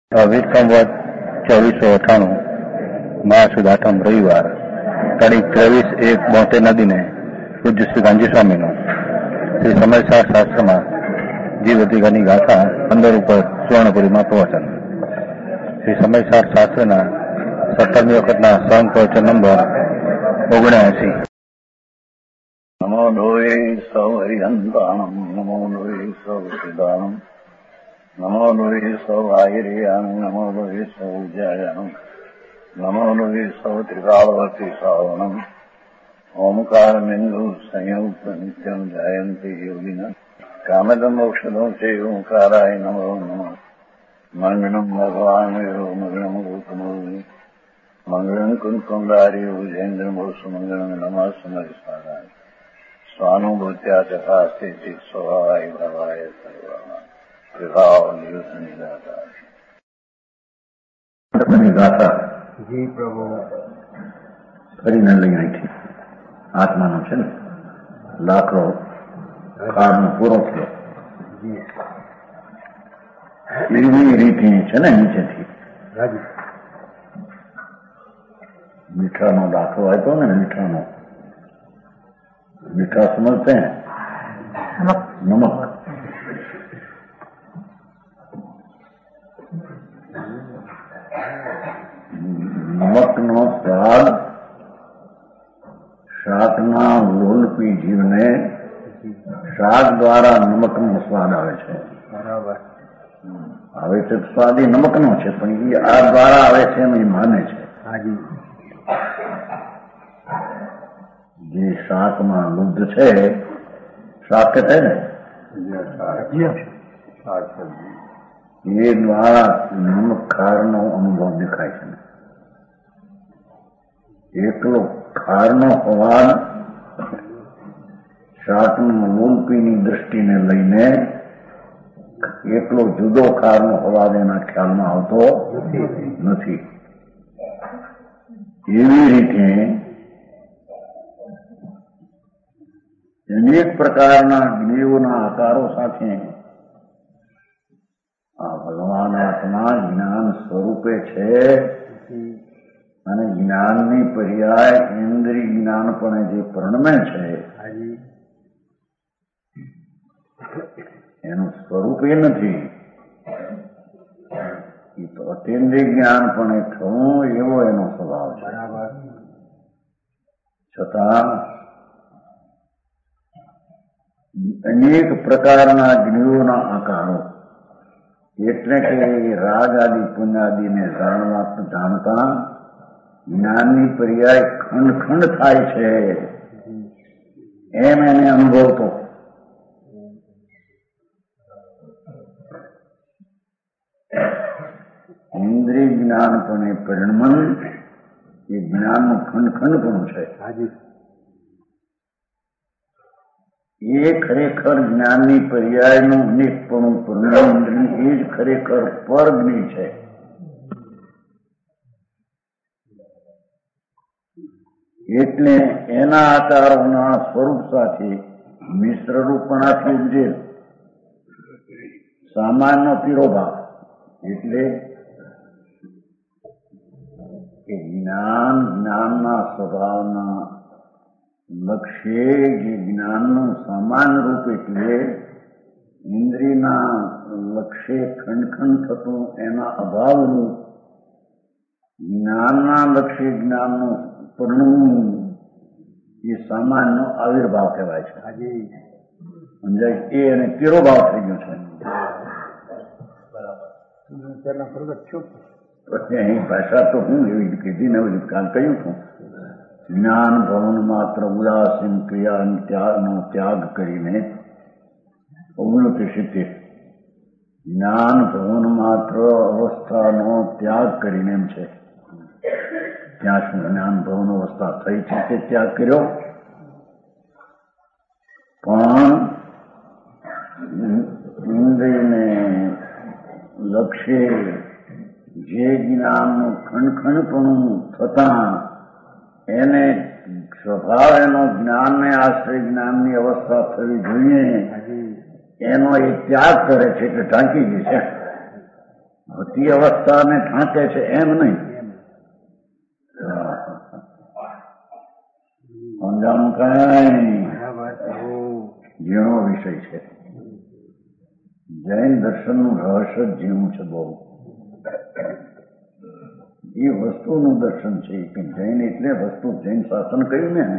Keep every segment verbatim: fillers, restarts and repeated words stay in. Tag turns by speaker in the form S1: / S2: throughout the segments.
S1: વીર સંવત ચોવીસો અઠાણું માસ સુદ આઠમ રવિવાર તારીખ ત્રેવીસ એક બોતેર નદીને પૂજ્ય શ્રી ગાંધી સ્વામીનું શ્રી સમયસાર શાસ્ત્રમાં જીવ અધિકારની ગાથા પંદર ઉપર સુવર્ણપુરીમાં પ્રવચન. શ્રી સમયસાર શાસ્ત્રના સત્તરમી વખતના સંઘ પ્રવચન નંબર ઓગણ્યાસી.
S2: નમો લોહે સૌ હરિહંતાણમ નમો લોહે સૌ સિદ્ધાણમ નમો લોહે સૌ આયર્યાણમ નમો લોહે સૌ ઉજાયાણમ નમો લોહે સૌ ત્રિકાળવતી શ્રાવણમ ઓમકાર બિંદુ સંયુક્ત નિત્યમ જાયંતી યોગિના કામદમ ઔષધો છે ઓંકારાય નમો નમઃ. મંગળમ ભગવાન મંગળમ ગૌતમો મંગળમ કુંકુંડારી ઉજેન્દ્રમો સુમંગળમ નમઃ સમરિસ્વારાય સ્વાનુભૂત્યા ચકાસ્તે સ્વભાવાય ભવાય સર્વમાં પ્રભાવ નિયુતની ગાથા.
S1: જી પ્રભુ ફરીને લઈ આવી આત્માનો છે ને લાકડો કાળનો પૂરો થયો એવી રીતે છે ને નીચેથી મીઠાનો દાખલો આપ્યો ને મીઠાનો मीठा समझते हैं नमक नमक नमक नो स्वाद શાકના લોલપી જીવને શાક દ્વારા નમક નો સ્વાદ આવે છે. બરાબર આવે છે સ્વાદ એ નમક નો છે પણ એ આ દ્વારા આવે છે એમ એ માને છે. હાજી જે શાકમાં લુબ્ધ છે શાક કે ને એ દ્વારા નમક ખારનો અનુભવ દેખાય છે. એકલો ખારનો સ્વાદ શાકનું લોલપીની દ્રષ્ટિને લઈને એકલો જુદો ખારનો સ્વાદ એના ખ્યાલમાં આવતો નથી. એવી રીતે અનેક પ્રકારના જ્ઞેયોના આકારો સાથે આ ભગવાન આત્મા જ્ઞાન સ્વરૂપે છે અને જ્ઞાનની પર્યાય ઇન્દ્રિય જ્ઞાનપણે જે પ્રણમે છે એનું સ્વરૂપ એ નથી. એ તો અતિન્દ્રિય જ્ઞાનપણે થવું એવો એનો સ્વભાવ છે. છતાં અનેક પ્રકારના જ્ઞેયોના આકારો એટલે કે રાગ આદિ પુણ્યાદિને જાણવા જાણતા જ્ઞાનની પર્યાય ખંડ ખંડ થાય છે એમ એને અનુભવતો. ઇન્દ્રિય જ્ઞાનપણે પરિણમન એ જ્ઞાનનું ખંડ ખંડપણું છે. એ ખરેખર જ્ઞાનની પર્યાયનું અનેકપણું પરિણામ એ જ ખરેખર પરજ્ઞ છે. એટલે એના આકારોના સ્વરૂપ સાથે મિશ્ર રૂપણાથી ઉપજે સામાન્ય તિરોભાવ એટલે કે જ્ઞાન જ્ઞાનના સ્વભાવના લક્ષ્ય જે જ્ઞાનનું સામાન્ય રૂપ એટલે ઇન્દ્રિયના લક્ષ્ય ખંડખંડ થતું એના અભાવનું જ્ઞાનના લક્ષ્ય જ્ઞાનનું પરિણમવું એ સામાન્ય આવિર્ભાવ કહેવાય છે. સમજાય એ એને તિરોભાવ થઈ ગયો છે. પછી અહીં ભાષા તો હું એવી કીધી ને એવી કાલ કહ્યું છું. જ્ઞાન ભવન માત્ર ઉદાસીન ક્રિયા ત્યાગનો ત્યાગ કરીને ઓગણત્રીસ સિત્તેર જ્ઞાન ભવન માત્ર અવસ્થાનો ત્યાગ કરીને એમ છે. ત્યાં શું જ્ઞાન ભવન અવસ્થા થઈ છે તે ત્યાગ કર્યો પણ ઇન્દ્રિયને લક્ષ્ય જે જ્ઞાનનું ખંડખંડપણું થતા એને સ્વભાવ એનો જ્ઞાનને આશ્રય જ્ઞાનની અવસ્થા થવી જોઈએ એનો એ ત્યાગ કરે છે કે ઢાંકી દે છે.
S2: હતી અવસ્થાને ઢાંકે છે એમ નહીં. સમજાણું કઈ ઝીણો વિષય છે. જૈન દર્શનનું રહસ્ય જ ઝીણું છે બહુ. એ વસ્તુનું દર્શન છે કે જૈન એટલે વસ્તુ. જૈન શાસન કહ્યું ને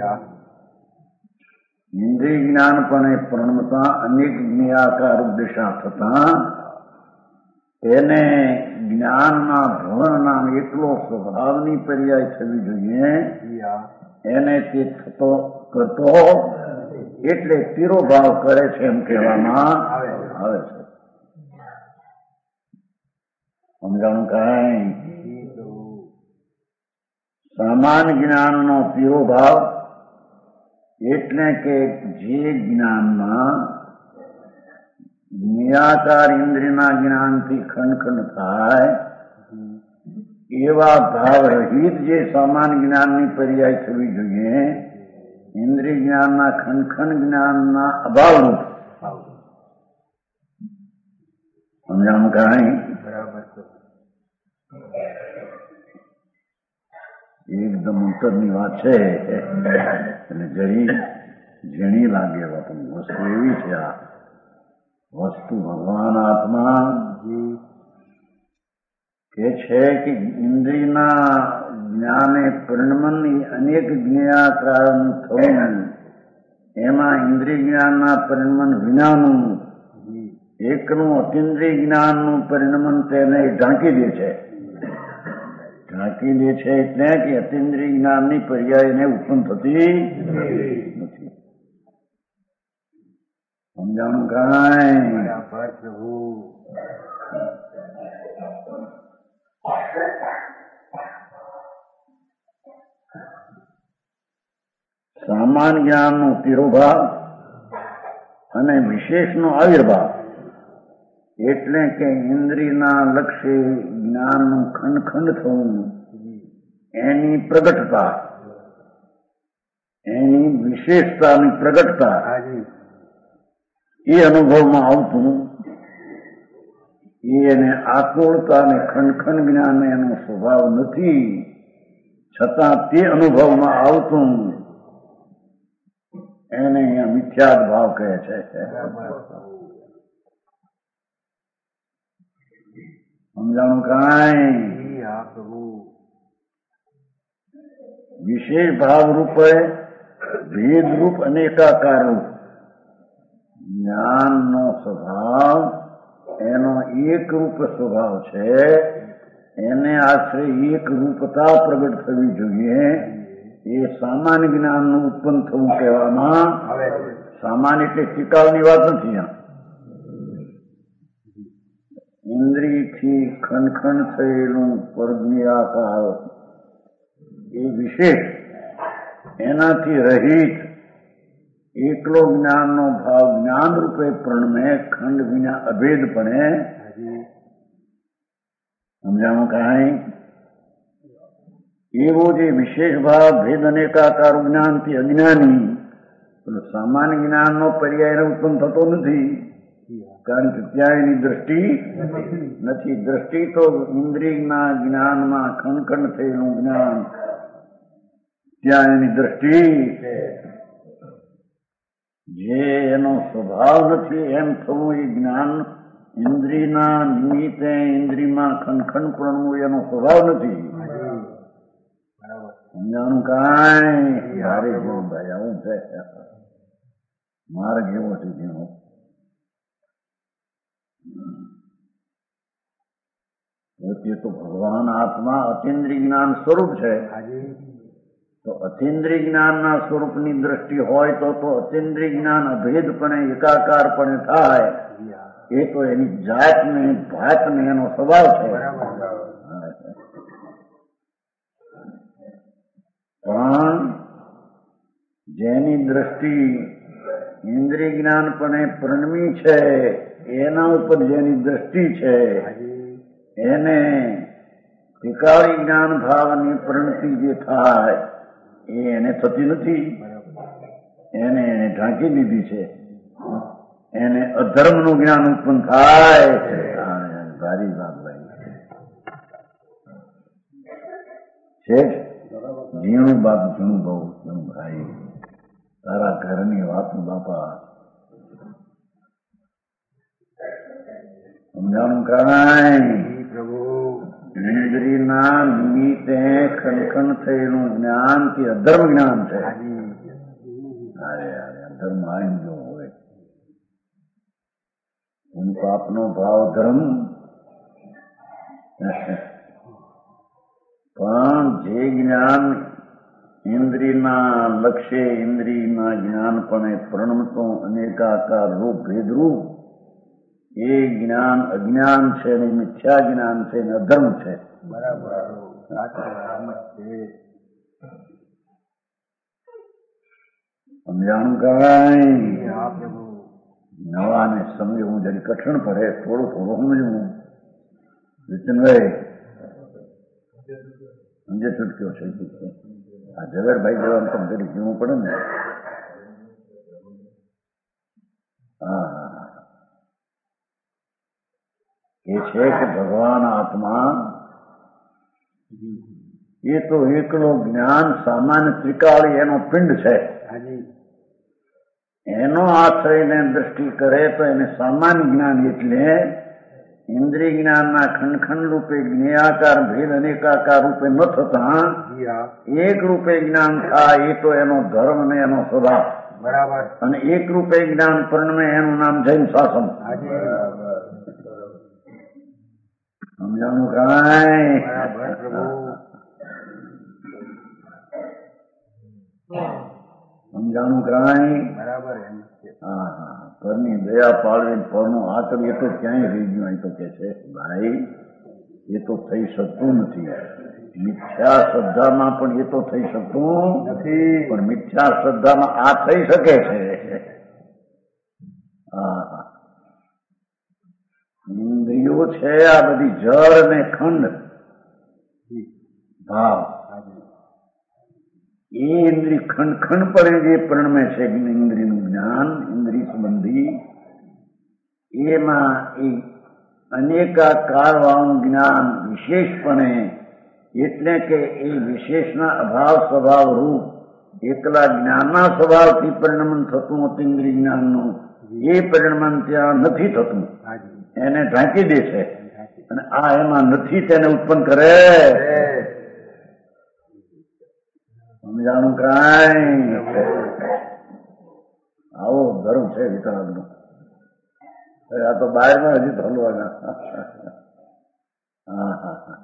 S2: ઇન્દ્રિય જ્ઞાન પણ પ્રણમતા અનેક જ્ઞાકાર ઉપદેશા થતા તેને જ્ઞાનના ભવનના એકલો સ્વભાવની પર્યાય થવી જોઈએ. એને તે થતો કરતો એટલે તિરોભાવ કરે છે એમ કહેવામાં આવે છે. સમજાણું કઈ? સામાન્ય જ્ઞાનનો તિરોભાવ એટલે કે જે જ્ઞાનમાં નિયાકાર ઇન્દ્રિયના જ્ઞાનથી ખંડ થાય એવા ભાવ રહિત જે સામાન્ય જ્ઞાનની પર્યાય થવી જોઈએ. ઇન્દ્રિય જ્ઞાનના ખંડ જ્ઞાનના અભાવરૂપ. સમજાણું કઈ? એકદમ અંતરની વાત છે એટલે જરી ઝીણી લાગે. વસ્તુ એવી છે. આ વસ્તુ ભગવાન આત્મા કે છે કે ઇન્દ્રિયના જ્ઞાને પરિણમનની અનેક જ્ઞાકારનું થવું, એમાં ઇન્દ્રિય જ્ઞાનના પરિણમન વિનાનું એકનું અતિન્દ્રિય જ્ઞાનનું પરિણમન તેને ઢાંકી દે છે. ઢાંકી દે છે એટલે કે અતિન્દ્રિય જ્ઞાનની પર્યાય એને ઉત્પન્ન થતી નથી. સમજાણું કાંઈ? સામાન્ય જ્ઞાનનો તિરોભાવ અને વિશેષનો આવિર્ભાવ એટલે કે ઇન્દ્રિયના લક્ષ્ય જ્ઞાનનું ખંડ ખંડ થવું, એની પ્રગટતા, એની વિશેષતાની પ્રગટતા એ અનુભવમાં આવતું એને આકુળતા અને ખંડ ખંડ જ્ઞાન એનો સ્વભાવ નથી, છતાં તે અનુભવમાં આવતું એને અહીંયા મિથ્યાદ ભાવ કહે છે. સમજાણું કાંઈ? વિશેષ ભાવ રૂપે ભેદરૂપ અનેકાકાર રૂપ જ્ઞાનનો સ્વભાવ એનો એક રૂપ સ્વભાવ છે. એને આશરે એક રૂપતા પ્રગટ થવી જોઈએ. એ સામાન્ય જ્ઞાનનું ઉત્પન્ન થવું કહેવામાં આવે. સામાન્ય એટલે ટીકાવની વાત નથી. ઇન્દ્રિયથી ખંડ ખંડ થયેલું પરજ્ઞાકાર એ વિશેષ, એનાથી રહિત એકલો જ્ઞાનનો ભાવ જ્ઞાન રૂપે પ્રણમે ખંડ વિના અભેદપણે. સમજાણું કાંઈ? એવો જે વિશેષ ભાવ ભેદ અનેકાકાર જ્ઞાનથી અજ્ઞાની સામાન્ય જ્ઞાનનો પર્યાય ઉત્પન્ન થતો નથી, કારણ કે ત્યાં એની દ્રષ્ટિ નથી. દ્રષ્ટિ તો ઇન્દ્રિયના જ્ઞાનમાં ખંડ ખંડ થયેલું જ્ઞાન, ત્યાં એની દ્રષ્ટિ જે એનો સ્વભાવ નથી એમ થવું એ જ્ઞાન ઇન્દ્રિયના નિમિત્તે ઇન્દ્રિયમાં ખંડ ખંડ પ્રણવું એનો સ્વભાવ નથી. સમજાણું કાંઈ? હારે જેવું ભાઈ આવું છે. માર્ગ એવો છે જેનો તે તો ભગવાન આત્મા અતિન્દ્રિય જ્ઞાન સ્વરૂપ છે. તો અતિન્દ્રિય જ્ઞાનના સ્વરૂપની દ્રષ્ટિ હોય તો તો અતિન્દ્રિય જ્ઞાન અભેદપણે એકાકારપણે થાય. એ તો એની જાતને ભાતને એનો સ્વભાવ છે. પણ જેની દ્રષ્ટિ ઇન્દ્રિય જ્ઞાનપણે પ્રણમી છે, એના ઉપર જેની દ્રષ્ટિ છે એને ત્રિકાળી જ્ઞાન ભાવની પ્રણતિ જે થાય એ એને થતી નથી. એને એને ઢાંકી દીધી છે. એને અધર્મનું જ્ઞાન ઉત્પન્ન થાય છે. સારી વાત ભાઈ છે. ઝીણું બાપ ઝીણું બહુ ઝીણું ભાઈ તારા ઘરની વાતું બાપા સમજાણું કાંઈ
S3: પ્રભુ
S2: ઇન્દ્રિયના નિમિત્તે ખનખન થયેલું જ્ઞાન કે અધર્મ જ્ઞાન છે. અરે અરે અધર્મ આવી જો હોય હું પાપનો ભાવ ધર્મ પણ જે જ્ઞાન ઇન્દ્રિયના લક્ષ્ય ઇન્દ્રિયના જ્ઞાનપણે પરિણમતો અનેકાકાર રૂપ ભેદરૂપ એ જ્ઞાન અજ્ઞાન છે ને મિથ્યા જ્ઞાન છે ને અધર્મ છે.
S3: બરાબર
S2: સમજાણું કાંઈ નવાને સમજવું જરી કઠણ પડે થોડું થોડું સમજવું. વિપિનભાઈ સમજે છૂટક્યો છે આ ઝવેરભાઈ જવાનું તમે જરી જીવવું પડે ને. હા એ છે કે ભગવાન આત્મા એ તો એકલો જ્ઞાન સામાન્ય ત્રિકાળી એનો પિંડ છે. એનો આશ્રયને દ્રષ્ટિ કરે તો એને સામાન્ય જ્ઞાન એટલે ઇન્દ્રિય જ્ઞાનના ખંડ રૂપે જ્ઞેયાકાર ભેદ અનેકાકાર રૂપે ન થતા એક રૂપે જ્ઞાન થાય એ તો એનો ધર્મ ને એનો સ્વભાવ
S3: બરાબર.
S2: અને એક રૂપે જ્ઞાન પરિણમે એનું નામ જૈન શાસન. સમજાણું કાંઈ સમજાણું કાંઈ
S3: બરાબર.
S2: હા હા ઘરની દયા પાળવી પરનું આકરી એ તો ક્યાંય રહી ગયું. અહીં તો કે છે ભાઈ એ તો થઈ શકતું નથી. મિથ્યા શ્રદ્ધામાં પણ એ તો થઈ શકતું
S3: નથી,
S2: પણ મિથ્યા શ્રદ્ધામાં આ થઈ શકે છે. હા ઇન્દ્રિયો છે આ બધી જળ ને ખંડ ભાવ એ ઇન્દ્રિય ખંડ ખંડ પડે જે પરિણમે છે ઇન્દ્રિયનું જ્ઞાન ઇન્દ્રિય સંબંધી એમાં એ અનેકાકાર વાળું જ્ઞાન વિશેષપણે એટલે કે એ વિશેષના અભાવ સ્વભાવ રૂપ એકલા જ્ઞાનના સ્વભાવથી પરિણમન થતું હતું ઇન્દ્રિય જ્ઞાનનું એ પરિણમન ત્યાં નથી થતું. એને ઢાંકી દે છે અને આ એમાં નથી તેને ઉત્પન્ન કરે. સમજાણું કાંઈ આવો ધર્મ છે વિતરાગનો. આ તો બહારમાં હજી હલવાના. હા હા હા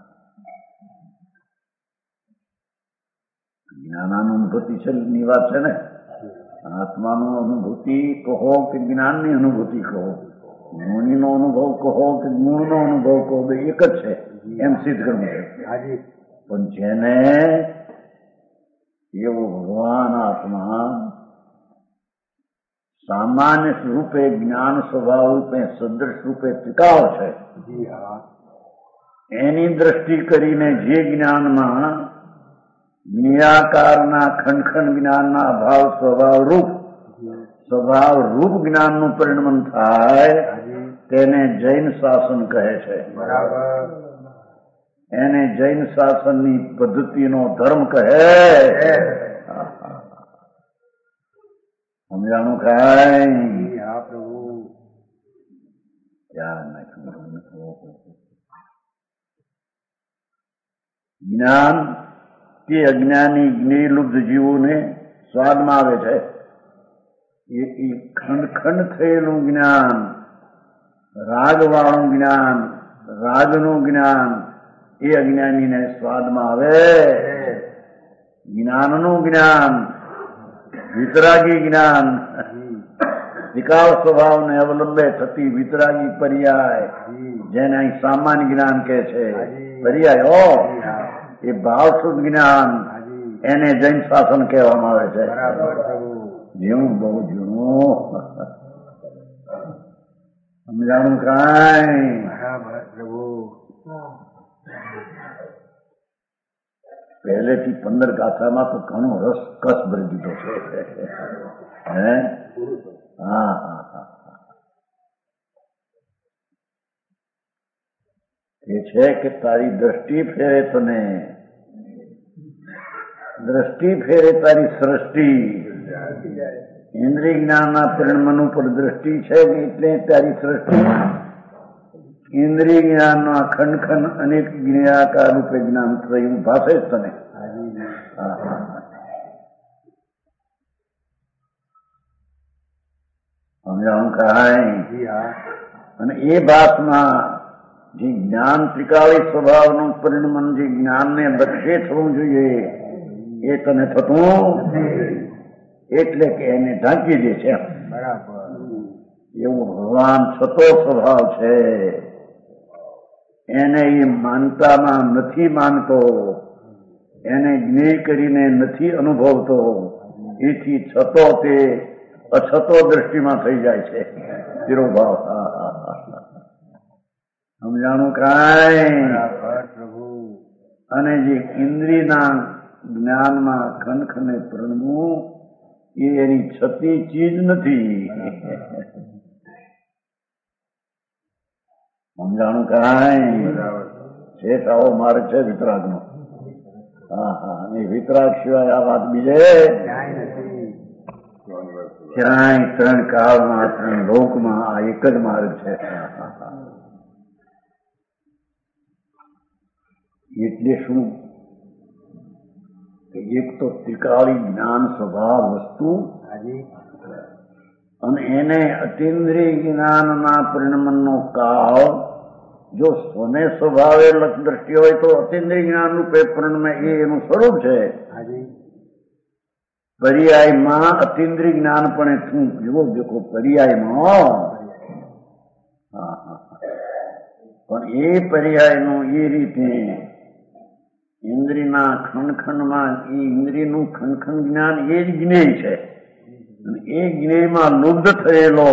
S2: જ્ઞાનાનુભૂતિ છે ની વાત છે ને. આત્માનું અનુભૂતિ કહો કે જ્ઞાનની અનુભૂતિ કહો, ગુણીનો અનુભવ કહો કે ગુણનો અનુભવ કહો, બે એક જ છે એમ સિદ્ધ કરવું છે. પણ જેને એવો ભગવાન આત્મા સામાન્ય રૂપે જ્ઞાન સ્વભાવ રૂપે સદૃશ રૂપે ત્રિકાળ છે એની દ્રષ્ટિ કરીને જે જ્ઞાનમાં નિરાકારના ખંડખંડ જ્ઞાનના અભાવ સ્વભાવ રૂપ સ્વભાવ રૂપ જ્ઞાનનું પરિણમન થાય તેને જૈન શાસન કહે છે.
S3: બરાબર.
S2: એને જૈન શાસનની પદ્ધતિનો ધર્મ કહે. સમજાણું કાંઈ?
S3: હા પ્રભુ.
S2: જ્ઞાન કે અજ્ઞાની જ્ઞેયલુબ્ધ જીવોને સ્વાદમાં આવે છે. એ ખંડ ખંડ થયેલું જ્ઞાન, રાગવાળું જ્ઞાન, રાગનું જ્ઞાન એ અજ્ઞાનીને સ્વાદમાં આવે. જ્ઞાનનું જ્ઞાન, વિતરાગી જ્ઞાન, વિકાસ સ્વભાવને અવલંબે થતી વિતરાગી પર્યાય જેને અહીં સામાન્ય જ્ઞાન કહે છે પર્યાય હો એ ભાવશુદ્ધ જ્ઞાન એને જૈન શાસન કહેવામાં આવે છે. ઝીણું બહુ ઝીણું સમજાણું કાંઈ? પહેલેથી પંદર ગાથામાં તો ઘણો રસ કસ ભરી દીધો છે. હે હા હા હા એ છે કે તારી દ્રષ્ટિ ફેરે તને, દ્રષ્ટિ ફેરે તારી સૃષ્ટિ. ઇન્દ્રિય જ્ઞાનના પરિણમન ઉપર દ્રષ્ટિ છે એટલે તારી સૃષ્ટિ. ઇન્દ્રિય જ્ઞાનના ખંડ ખંડ અનેક જ્ઞાકાર રૂપે જ્ઞાન થયું ભાષે જ તને. સમજાણું કાંઈ? અને એ ભાતમાં જે જ્ઞાન ત્રિકાળી સ્વભાવનું પરિણમન જે જ્ઞાનને લક્ષ્ય થવું જોઈએ એ તને થતું એટલે કે એને ઢાંકી દે છે. એવું ભગવાન છતો સ્વભાવ છે, એને એ માનતામાં નથી માનતો, એને જ્ઞેય કરીને નથી અનુભવતો, એથી છતો તે અછતો દ્રષ્ટિમાં થઈ જાય છે. તિરોભાવ. સમજાણું કાંઈ? અને જે ઇન્દ્રિયના જ્ઞાનમાં ખનખને પ્રણવું એ એની છતી ચીજ નથી. સમજાણું કાંઈ? શેઠ આવો માર્ગ છે વિતરાગનો. હા હા અને વિતરાગ સિવાય આ વાત બીજે ક્યાંય ત્રણ કાળમાં ત્રણ લોકમાં આ એક જ માર્ગ છે. એટલે શું? એક તો ત્રિકાળી જ્ઞાન સ્વભાવ વસ્તુ અને એને અતિન્દ્રિય જ્ઞાનના પરિણમનનો કાળ જો સ્વને સ્વભાવે દ્રષ્ટિ હોય તો અતિન્દ્રિય જ્ઞાન રૂપે પરિણમે એ એનું સ્વરૂપ છે. પર્યાયમાં અતિન્દ્રિય જ્ઞાન પણ શું જુઓ દેખો પર્યાયમાં પણ એ પર્યાયનું એ રીતે ઇન્દ્રિયના ખંડખંડમાં એ ઇન્દ્રિયનું ખંડખંડ જ્ઞાન એ જ જ્ઞેય છે. એ જ્ઞેયમાં લુબ્ધ થયેલો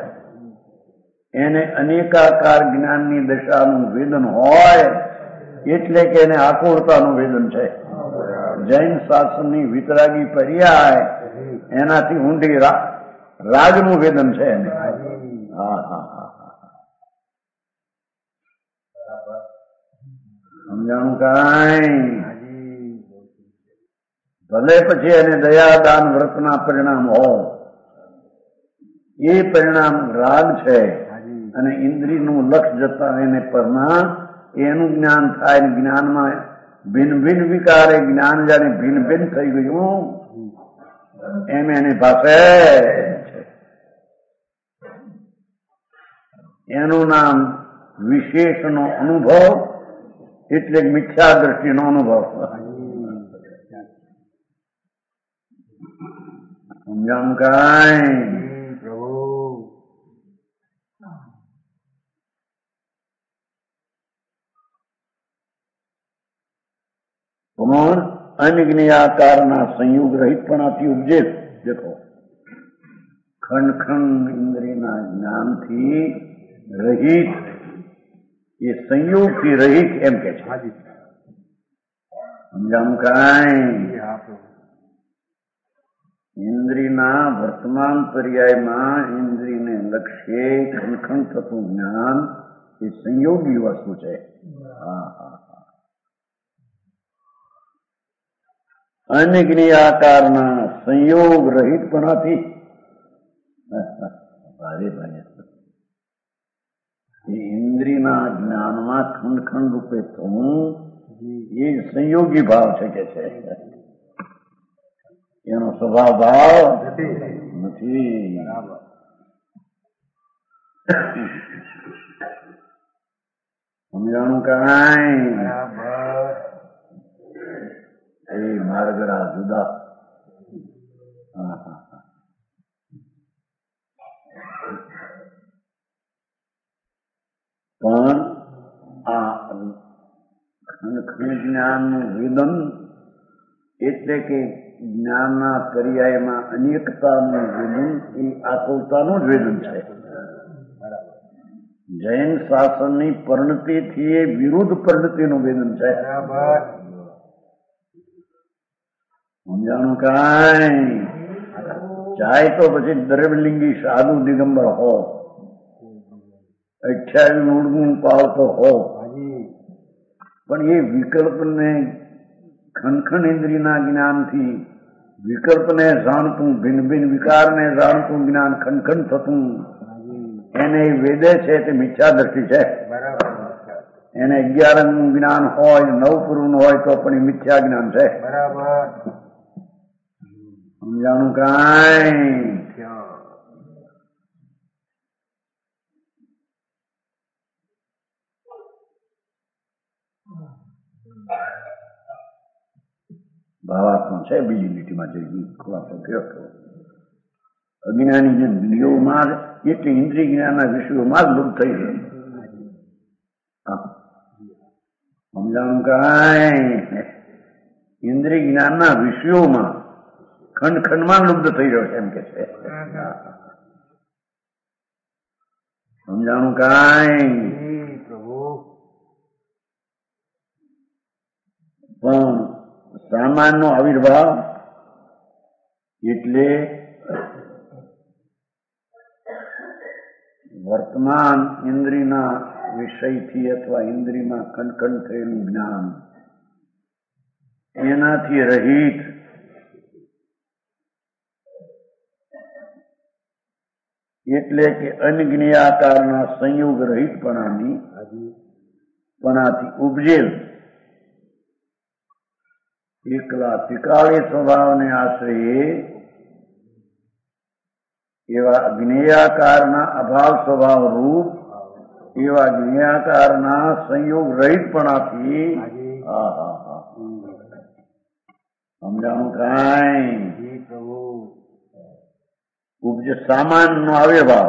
S2: એને અનેકાકાર જ્ઞાનની દશાનું વેદન હોય એટલે કે એને આકુળતાનું વેદન છે. જૈન શાસનની વિતરાગી પર્યાય એનાથી ઊંડી રાજનું વેદન છે એને. હા હા હા સમજાણું કાંઈ? ભલે પછી એને દયાદાન વ્રતના પરિણામ હો, એ પરિણામ રાગ છે અને ઇન્દ્રિયનું લક્ષ જતા એને પરિણામ એનું જ્ઞાન થાય. જ્ઞાનમાં ભિન્ન ભિન્ન વિકારે જ્ઞાન જાણે ભિન્ન ભિન્ન થઈ ગયું એમ એને ભાષે છે. એનું નામ વિશેષનો અનુભવ એટલે મિથ્યા દ્રષ્ટિનો અનુભવ. સમજાણું કાંઈ? પણ અનિગ્નયાકારના સંયોગ રહિતપણાથી ઉપજે. દેખો ખંડ ખંડ ઇન્દ્રિયના જ્ઞાનથી રહિત એ સંયોગથી રહિત એમ કે છે. સમજાણું કાંઈ? ઇન્દ્રિયના વર્તમાન પર્યાયમાં ઇન્દ્રિયને લક્ષ્ય ખંડખંડ થતું જ્ઞાન એ સંયોગી વસ્તુ છે. હા હા અનિગ્નયાકારના સંયોગ રહિતપણાથી ભારે ભારે ઇન્દ્રિયના જ્ઞાનમાં ખંડ ખંડ રૂપે થવું એ સંયોગી ભાવ છે કે છે. એનો સ્વભાવ ભાવ નથી. સમજાણું કાંઈ? એ માર્ગડા જુદા. હા હા પણ આ ખંડ ખંડ જ્ઞાનનું વેદન એટલે કે જ્ઞાનના પર્યાયમાં અનેકતાનું વેદન એ આકુલતાનું જ વેદન છે. જૈન શાસનની પરિણતિથી એ વિરુદ્ધ પરિણતિનું વેદન છે. સમજાણું કાંઈ? ચાહે તો પછી દ્રવ્યલિંગી સાધુ દિગંબર હો, અઠ્યાવીસ મૂળનું પાળતો હો, પણ એ વિકલ્પને ખનખન ઇન્દ્રિયના જ્ઞાનથી વિકલ્પને જાણતું, ભિન્ન ભિન્ન વિકારને જાણતું જ્ઞાન ખનખન થતું, એને વેદે છે તે મિથ્યા દ્રષ્ટિ છે. એને અગિયાર અંગનું જ્ઞાન હોય, નવ પૂર્વનું હોય તો પણ એ મિથ્યા જ્ઞાન છે. સમજાણું કાંઈ? ભાવાત્મા છે. બીજી લીટીમાં જઈ ખુલાસો કર્યો હતો. અજ્ઞાની જેમ ઇન્દ્રિયોમાં એટલે ઇન્દ્રિય જ્ઞાનના વિષયોમાં જ લુપ્ત થઈ ગયું. સમજાણું કાંઈ? ઇન્દ્રિય જ્ઞાનના વિષયોમાં ખંડ ખંડમાં લુપ્ત થઈ રહ્યો છે એમ કે છે. સમજાણું કાંઈ? પણ સામાનનો આવિર્ભાવ એટલે વર્તમાન ઇન્દ્રિયના વિષયથી અથવા ઇન્દ્રિયમાં ખનખન થયેલું જ્ઞાન એનાથી રહિત એટલે કે અનજ્ઞેયાકારના સંયોગ રહિતપણાની પણાથી ઉપજેલ એકલા ત્રિકાળી સ્વભાવને આશ્રયે એવા જ્ઞેયાકારના અભાવ સ્વભાવ રૂપ એવા જ્ઞેયાકારના સંયોગ રહિતપણાથી સમજાણું કાંઈ? ઉપજે સામાનનો આવિર્ભાવ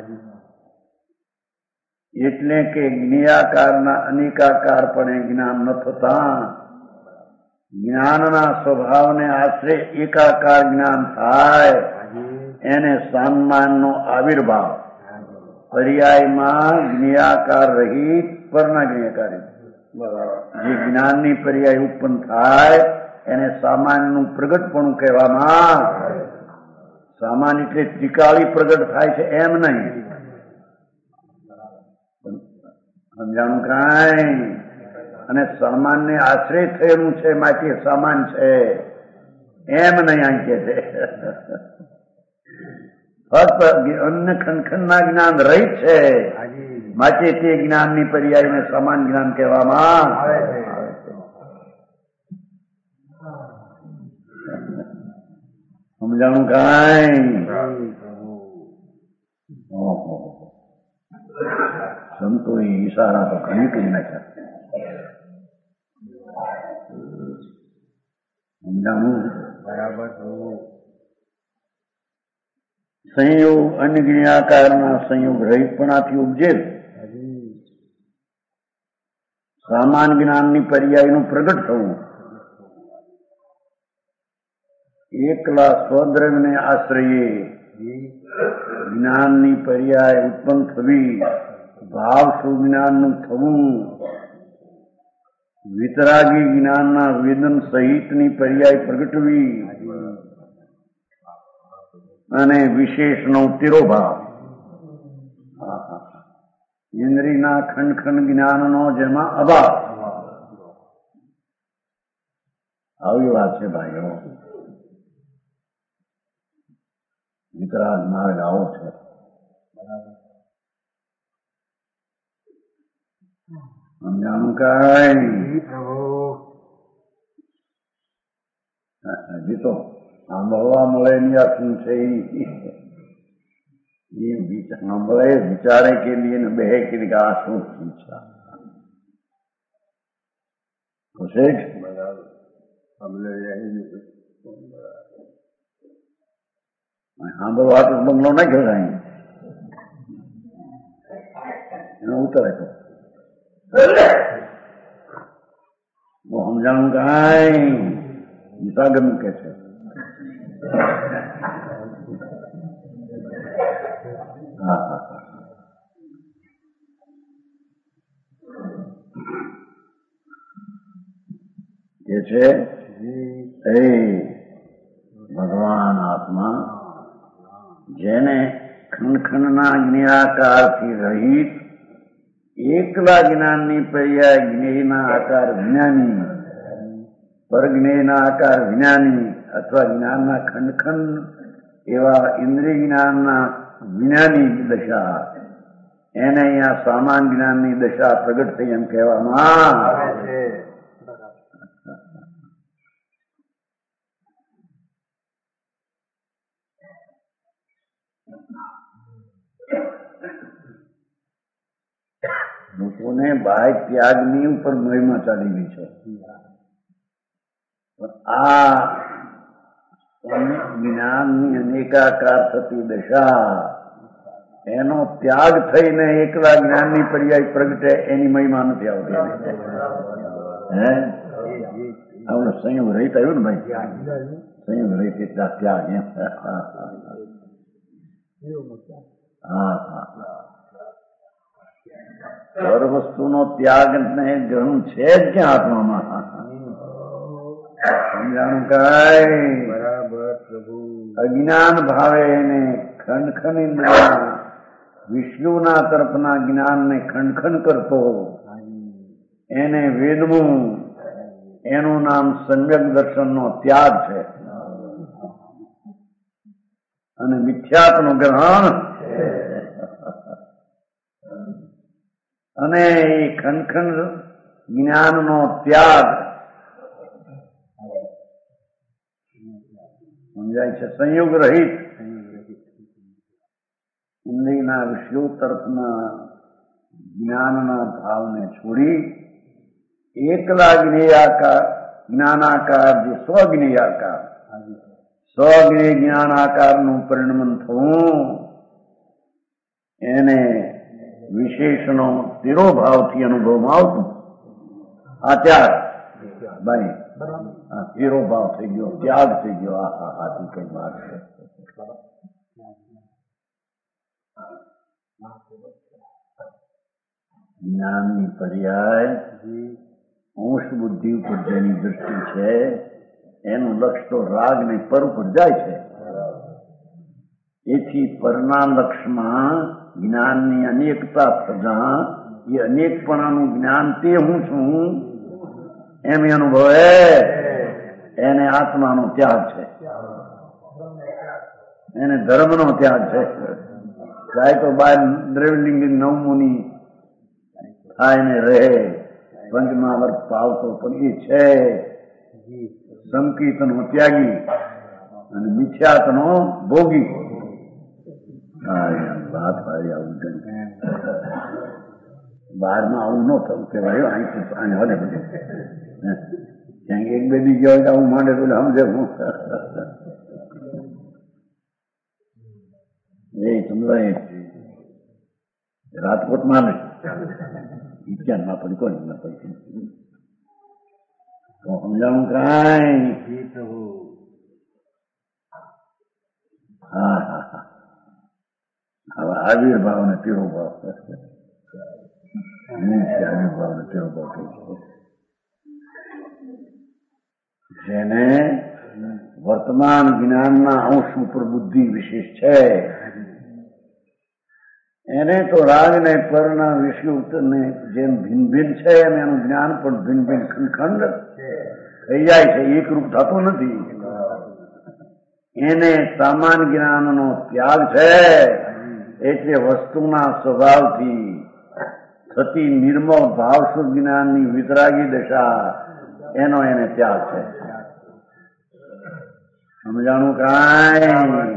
S2: એટલે કે જ્ઞેયાકારના અનેકાકારપણે જ્ઞાન ન થતા જ્ઞાનના સ્વભાવને આશ્રય એકાકાર જ્ઞાન થાય એને સામાનનો આવિર્ભાવ. પર્યાયમાં જ્ઞેયાકાર રહિત પરના જ્ઞેયકારી જે જ્ઞાનની પર્યાય ઉત્પન્ન થાય એને સામાન્યનું પ્રગટપણું કહેવામાં. સામાન્ય એટલે ત્રિકાળી પ્રગટ થાય છે એમ નહીં. સમજાણું કાંઈ? અને સામાન્ય આશ્રય થયેલું છે માટે સામાન છે એમ નહીં અહીં કે છે. ફક્ત અન્ય ખનખનના જ્ઞાન રહિત છે માટે તે જ્ઞાનની પર્યાયને સમાન જ્ઞાન કહેવામાં આવે છે. સમજાણું કાંઈ? સંતો એ ઈશારા તો ઘણી કરી નાખ્યા. સમજાણું? બરાબર. સંયોગ અનજ્ઞેયાકારના સંયોગ રહિતપણાથી ઉપજેલ સામાન જ્ઞાનની પર્યાયનું પ્રગટ થવું, એકલા સ્વદ્રવ્યને આશ્રયે જ્ઞાનની પર્યાય ઉત્પન્ન થવી, ભાવ સુજ્ઞાનનું થવું, વિતરાગી જ્ઞાનના વેદન સહિતની પર્યાય પ્રગટવી અને વિશેષનો તિરોભાવ. ઇન્દ્રિયના ખંડ ખંડ જ્ઞાનનો જેમાં અભાવ. આવી વાત છે ભાઈઓ. વિતરાગ માર્ગ આવો છે. સમજાણું કાંઈ? હજી તો સાંભળવા મળે ની આ શું છે એ સાંભળે વિચારે કે લીએ ને બે કે આ શું છે સાંભળવા તો બંગલો ના કહેવાય એનો ઉતરે તો સમજાણું કાંઈ? વિષાગમ કે છે કે છે એ ભગવાન આત્મા જેને ખંડ ખંડના જ્ઞેયાકારથી રહિત એકલા જ્ઞાનની પર્યાય જ્ઞેયના આકાર વિજ્ઞાની, પરજ્ઞેયના આકાર વિજ્ઞાની અથવા જ્ઞાનના ખંડ ખંડ એવા ઇન્દ્રિય જ્ઞાનના જ્ઞાની દશા, એને અહીંયા સામાન જ્ઞાનની દશા પ્રગટ થઈ એમ કહેવામાં આવે છે. લોકોને બાહ્ય ત્યાગની ઉપર મહિમા ચાલી રહી છે. આ જ્ઞાનની અનેકાકાર થતી દશા, એનો ત્યાગ થઈને એકલા જ્ઞાનની પર્યાય પ્રગટે એની મહિમા નથી આવતી. હે આપણો સંયોગ રહિત આવ્યો ને ભાઈ, સંયોગ રહિત એટલા ત્યાગ. હા હા હર વસ્તુનો ત્યાગ ને ગ્રહણ છે જ ક્યાં આત્મામાં? સમજાણું કાંઈ?
S3: બરાબર પ્રભુ.
S2: અજ્ઞાન ભાવે એને ખંડ ખંડ ઇન્દ્રિય વિષ્ણુના તરફના જ્ઞાનને ખંડ ખંડ કરતો એને વેદવું, એનું નામ સમ્યક દર્શનનો ત્યાગ છે. અને મિથ્યાત્વનું ગ્રહણ અને એ ખંડ ખંડ જ્ઞાનનો ત્યાગ સમજાય છે. સંયોગ રહિત ઇન્દ્રિયના વિષયો તરફના જ્ઞાનના ભાવને છોડી એકલા જ્ઞેયાકાર જ્ઞાનાકાર, જે સ્વજ્ઞેયાકાર સ્વજ્ઞેય જ્ઞાનાકારનું પરિણમન થવું, એને વિશેષનો તિરોભાવથી અનુભવમાં આવતું. આ ત્યાગ ભાઈ, આ તિરોભાવ થઈ ગયો, ત્યાગ થઈ ગયો. આ હા હાથી કઈ વાત છે. જ્ઞાનની પર્યાય અંશ બુદ્ધિ ઉપર જેની દૃષ્ટિ છે એનું લક્ષ તો રાગ ને પર ઉપર જાય છે. એથી પરના લક્ષમાં જ્ઞાનની અનેકતા થતા એ અનેકપણાનું જ્ઞાન તે હું છું એમ અનુભવે, એને આત્માનો ત્યાગ છે, એને ધર્મનો ત્યાગ છે. ચાહે તો બાર દ્રવ્યલિંગી નવમુની થાય ને રહે, પંચમહાવર્ત પાવતો પણ એ છે સંકીર્તનો ત્યાગી અને મિથ્યાતનો ભોગી. વાત ભાઈ આવું ગઈ બહારમાં આવું ન થવું કહેવાય. અહીં હલે બધું ક્યાંક એક બે દી ગયા હોય આવું માંડે તો સમજે હું એ સમજાય. રાજકોટમાં વિજ્ઞાનમાં પડી કોણ ના પડી તો સમજાણું કાંઈ પ્રભુ. હા હા હા હવે આવિર્ભાવ ને તેરો ભાવ, આવિર્ભાવ ને તેરો ભાવ થઈ ગયો. જેને વર્તમાન જ્ઞાનના અંશ ઉપર બુદ્ધિ વિશેષ છે એને તો રાગ ને પરના વિષયોને જેમ ભિન્ન ભિન્ન છે એમ એનું જ્ઞાન પણ ભિન્ન ભિન્ન ખંડ થઈ જાય છે, એકરૂપ થતું નથી. એને સામાન જ્ઞાનનો ત્યાગ છે, એટલે વસ્તુના સ્વભાવથી થતી નિર્મળ ભાવશુદ્ધ જ્ઞાનની વિતરાગી દશા એનો એને ત્યાગ છે. સમજાણું કાંઈ?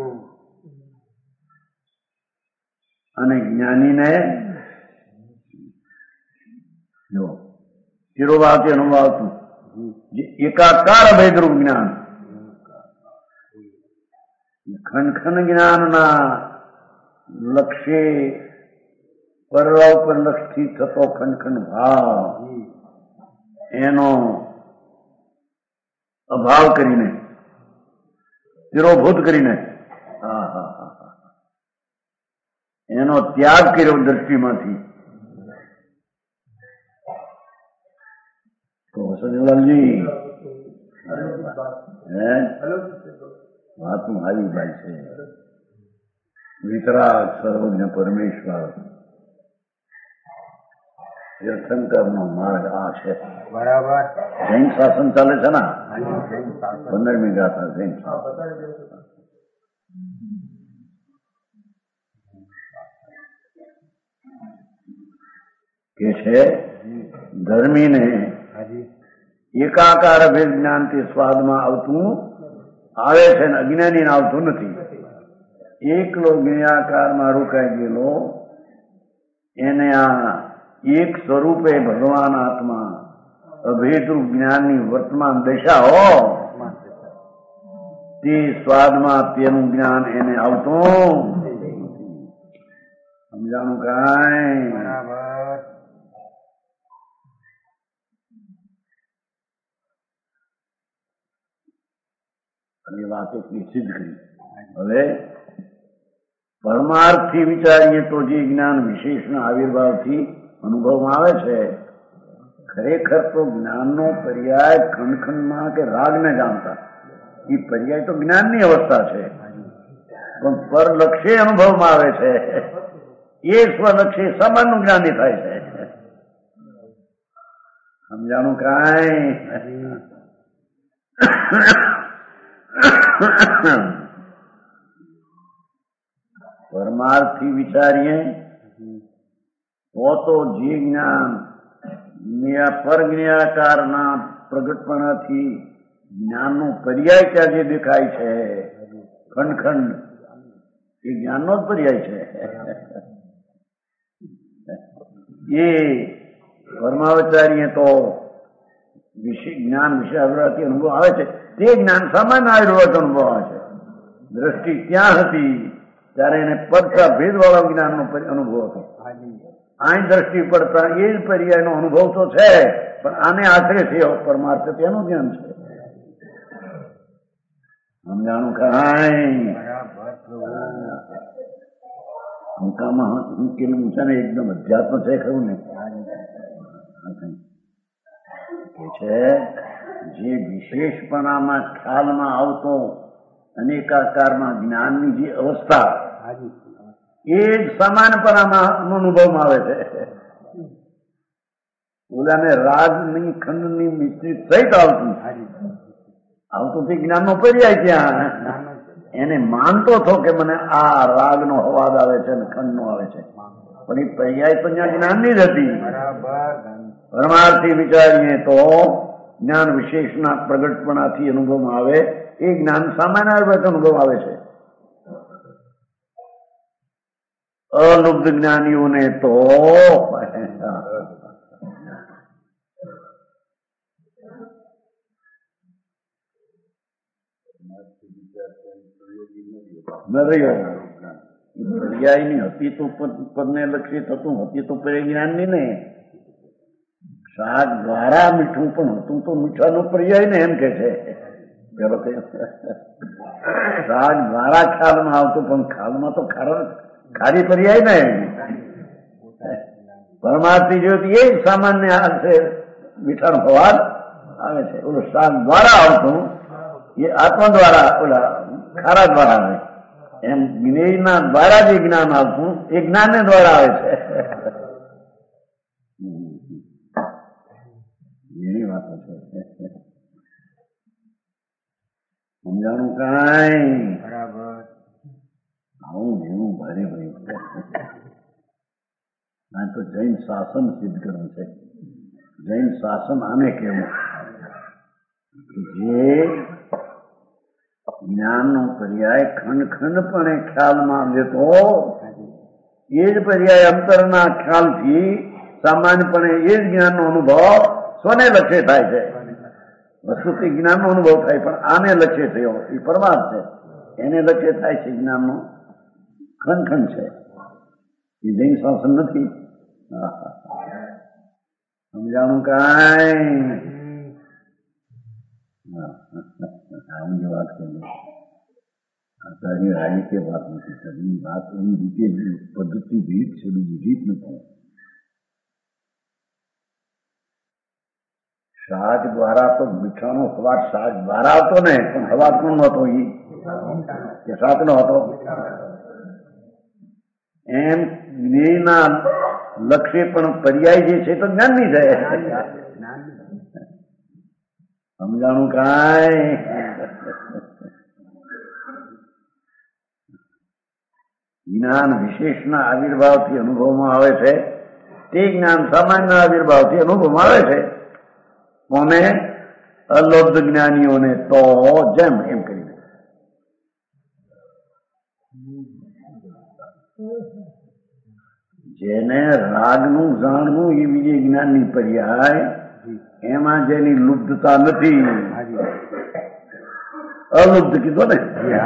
S2: અને જ્ઞાનીને જો તિરોભાવથી અનુભવાતું જે એકાકાર અભેદરૂપ જ્ઞાન, ખંડ ખંડ જ્ઞાનના લક્ષ્ય પરવા ઉપર લક્ષથી થતો ખંડ ખંડ ભાવ એનો અભાવ કરીને, તિરોભૂત કરીને હા હા હા એનો ત્યાગ કર્યો દ્રષ્ટિમાંથી. તો સજલાલજી હે વાતું આવી ભાઈ છે. વિતરાગ સર્વજ્ઞ પરમેશ્વર તીર્થંકરનો માર્ગ આ છે.
S3: બરાબર.
S2: જૈન શાસન ચાલે છે ને,
S3: જૈન શાસન.
S2: પંદરમી ગાથા જૈન શાસન કે છે ધર્મીને એકાકાર ભેદ જ્ઞાનથી સ્વાદમાં આવતું આવે છે ને અજ્ઞાનીને આવતું નથી. એકલો જ્ઞાકારમાં રોકાઈ ગયેલો એને આ એક સ્વરૂપે ભગવાન આત્મા અભેદરૂપ જ્ઞાનની વર્તમાન દશા હો તે સ્વાદમાં તેનું જ્ઞાન એને આવતું સમજાણું કાંઈ.
S3: બરાબર.
S2: અને વાત એટલી સિદ્ધ કરી. હવે પરમાર્થથી વિચારીએ તો જે જ્ઞાન વિશેષના આવિર્ભાવથી અનુભવમાં આવે છે ખરેખર તો જ્ઞાનનો પર્યાય ખંડખંડમાં કે રાગને જાણતા એ પર્યાય તો જ્ઞાનની અવસ્થા છે, પણ પરલક્ષ્ય અનુભવમાં આવે છે એ સ્વલક્ષ્ય સમાનનું જ્ઞાની થાય છે. સમજાણું કાંઈ. પરમાર્થથી વિચારીએ તો તો જે જ્ઞાન પરજ્ઞાકારના પ્રગટપણાથી જ્ઞાનનો પર્યાય ત્યાં જે દેખાય છે ખંડ ખંડ એ જ્ઞાનનો જ પર્યાય છે. એ પરમાવચારીએ તો વિશે જ્ઞાન વિશે અગ્રહથી અનુભવ આવે છે તે જ્ઞાન સામાન્ય આયુર્વેદ અનુભવ આવે છે. દ્રષ્ટિ ત્યાં હતી ત્યારે એને પડતા ભેદવાળા જ્ઞાનનો અનુભવ હતો. અહીં દ્રષ્ટિ પડતા એ જ પર્યાયનો અનુભવ તો છે, પણ આને આશરે થયો પરમાર્થ તેનું જ્ઞાન છે. સમજાણું કાંઈ. હંકામાં હંકેલું છે ને એકદમ અધ્યાત્મ છે ખરું ને કે છે જે વિશેષપણામાં ખ્યાલમાં આવતો અનેકાકારમાં જ્ઞાનની જે અવસ્થા એ જ સમાનપણામાં અનુભવમાં આવે છે. ઓલાને રાજની ખંડની મિશ્રિત સહિત આવતું આવતું તે જ્ઞાનનો પર્યાય ત્યાં એને માનતો હતો કે મને આ રાગનો અવાજ આવે છે અને ખંડનો આવે છે, પણ એ પર્યાય તો ત્યાં જ્ઞાનની જ હતી. પરમાર્થી વિચારીએ તો જ્ઞાન વિશેષના પ્રગટપણાથી અનુભવમાં આવે એ જ્ઞાન સામાન્ય અનુભવ આવે છે. અલુબ્ધ જ્ઞાનીઓને તો પર્યાયની હતી તો પદને લક્ષી થતું હતી તો જ્ઞાનની ને શાક દ્વારા મીઠું પણ હતું તો મીઠાનો પર્યાય ને એમ કે છે. પેલો કે શાક દ્વારા ખ્યાલમાં આવતું પણ ખ્યાલમાં તો ખારા ખારી પર્યાય ને પરમાર્થી જોયું એ સામાન્ય છે મીઠાનો અવાજ આવે છે. ઓલું શાક દ્વારા આવતું એ આત્મા દ્વારા ઓલા ખારા દ્વારા આવે એમ જ્ઞેયના દ્વારા જે જ્ઞાન આવતું એ જ્ઞાન દ્વારા આવે છે. એની વાતો છે. સમજાણું કાંઈ.
S3: બરાબર.
S2: આવું એવું ભારે ભાઈ આ તો જૈન શાસન સિદ્ધ કરવું છે. જૈન શાસન આને કેવું જે જ્ઞાનનો પર્યાય ખંડ ખંડપણે ખ્યાલમાં લેતો એ જ પર્યાય અંતરના ખ્યાલથી સામાન્યપણે એ જ જ્ઞાનનો અનુભવ સ્વને લક્ષ્ય થાય છે. વસ્તુથી જ્ઞાનનો અનુભવ થાય પણ આને લક્ષ્ય થયો એ પરમાર્થ છે, એને લક્ષ્ય થાય છે જ્ઞાનનો ખંડ ખંડ છે. એ જૈન શાસન નથી. સમજાણું કાંઈ. આવું જે વાત કરી આચાર્ય આ રીતે વાત નથી કરવી. વાત એવી રીતે પદ્ધતિ રીત છે, બીજી રીત નથી. શાક દ્વારા તો મીઠાનો સ્વાદ શાક દ્વારા આવતો ને, પણ સ્વાદ કોણ હતો એ કે શાક નો હતો. એમ જ્ઞેયના લક્ષ્ય પણ પર્યાય જે છે તો જ્ઞાન નહીં થાય. સમજાણું કાંઈ? જ્ઞાન વિશેષના આવિર્ભાવથી અનુભવમાં આવે છે, તે જ્ઞાન સામાન્ય આવિર્ભાવથી અનુભવમાં આવે છે. કોને? અલબ્ધ જ્ઞાનીઓને. તો જેમ એમ કરીને જેને રાગનું જાણવું એ બીજે જ્ઞાનની પર્યાય, એમાં જેની લુબ્ધતા નથી, અલુબ્ધ કીધો ને,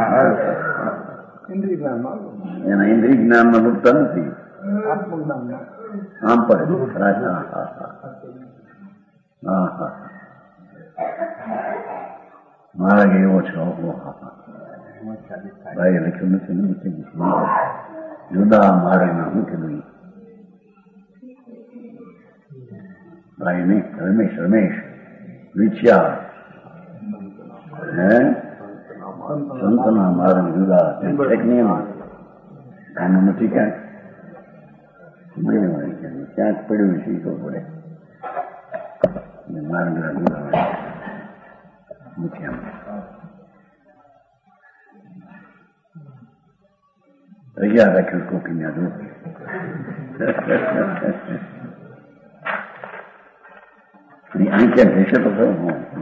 S2: એના ઇન્દ્રિય જ્ઞાનમાં લુપ્તા નથી. આમ પડે. માર્ગ એવો છે. ભાઈ લખ્યું નથી, જુદા માર્ગના શું કીધું ભાઈ નહીં? રમેશ રમેશ વિચાર હે સંતના માર્ગ જુદા એક નિયમ આનું નથી. ક્યાંક ક્યાંક પડ્યું શીખવું પડે. માર્ગ જુદા નથી. આમ તૈયાર રાખ્યું કોપી યાદ અહીં ક્યાં જશે તો ખરું.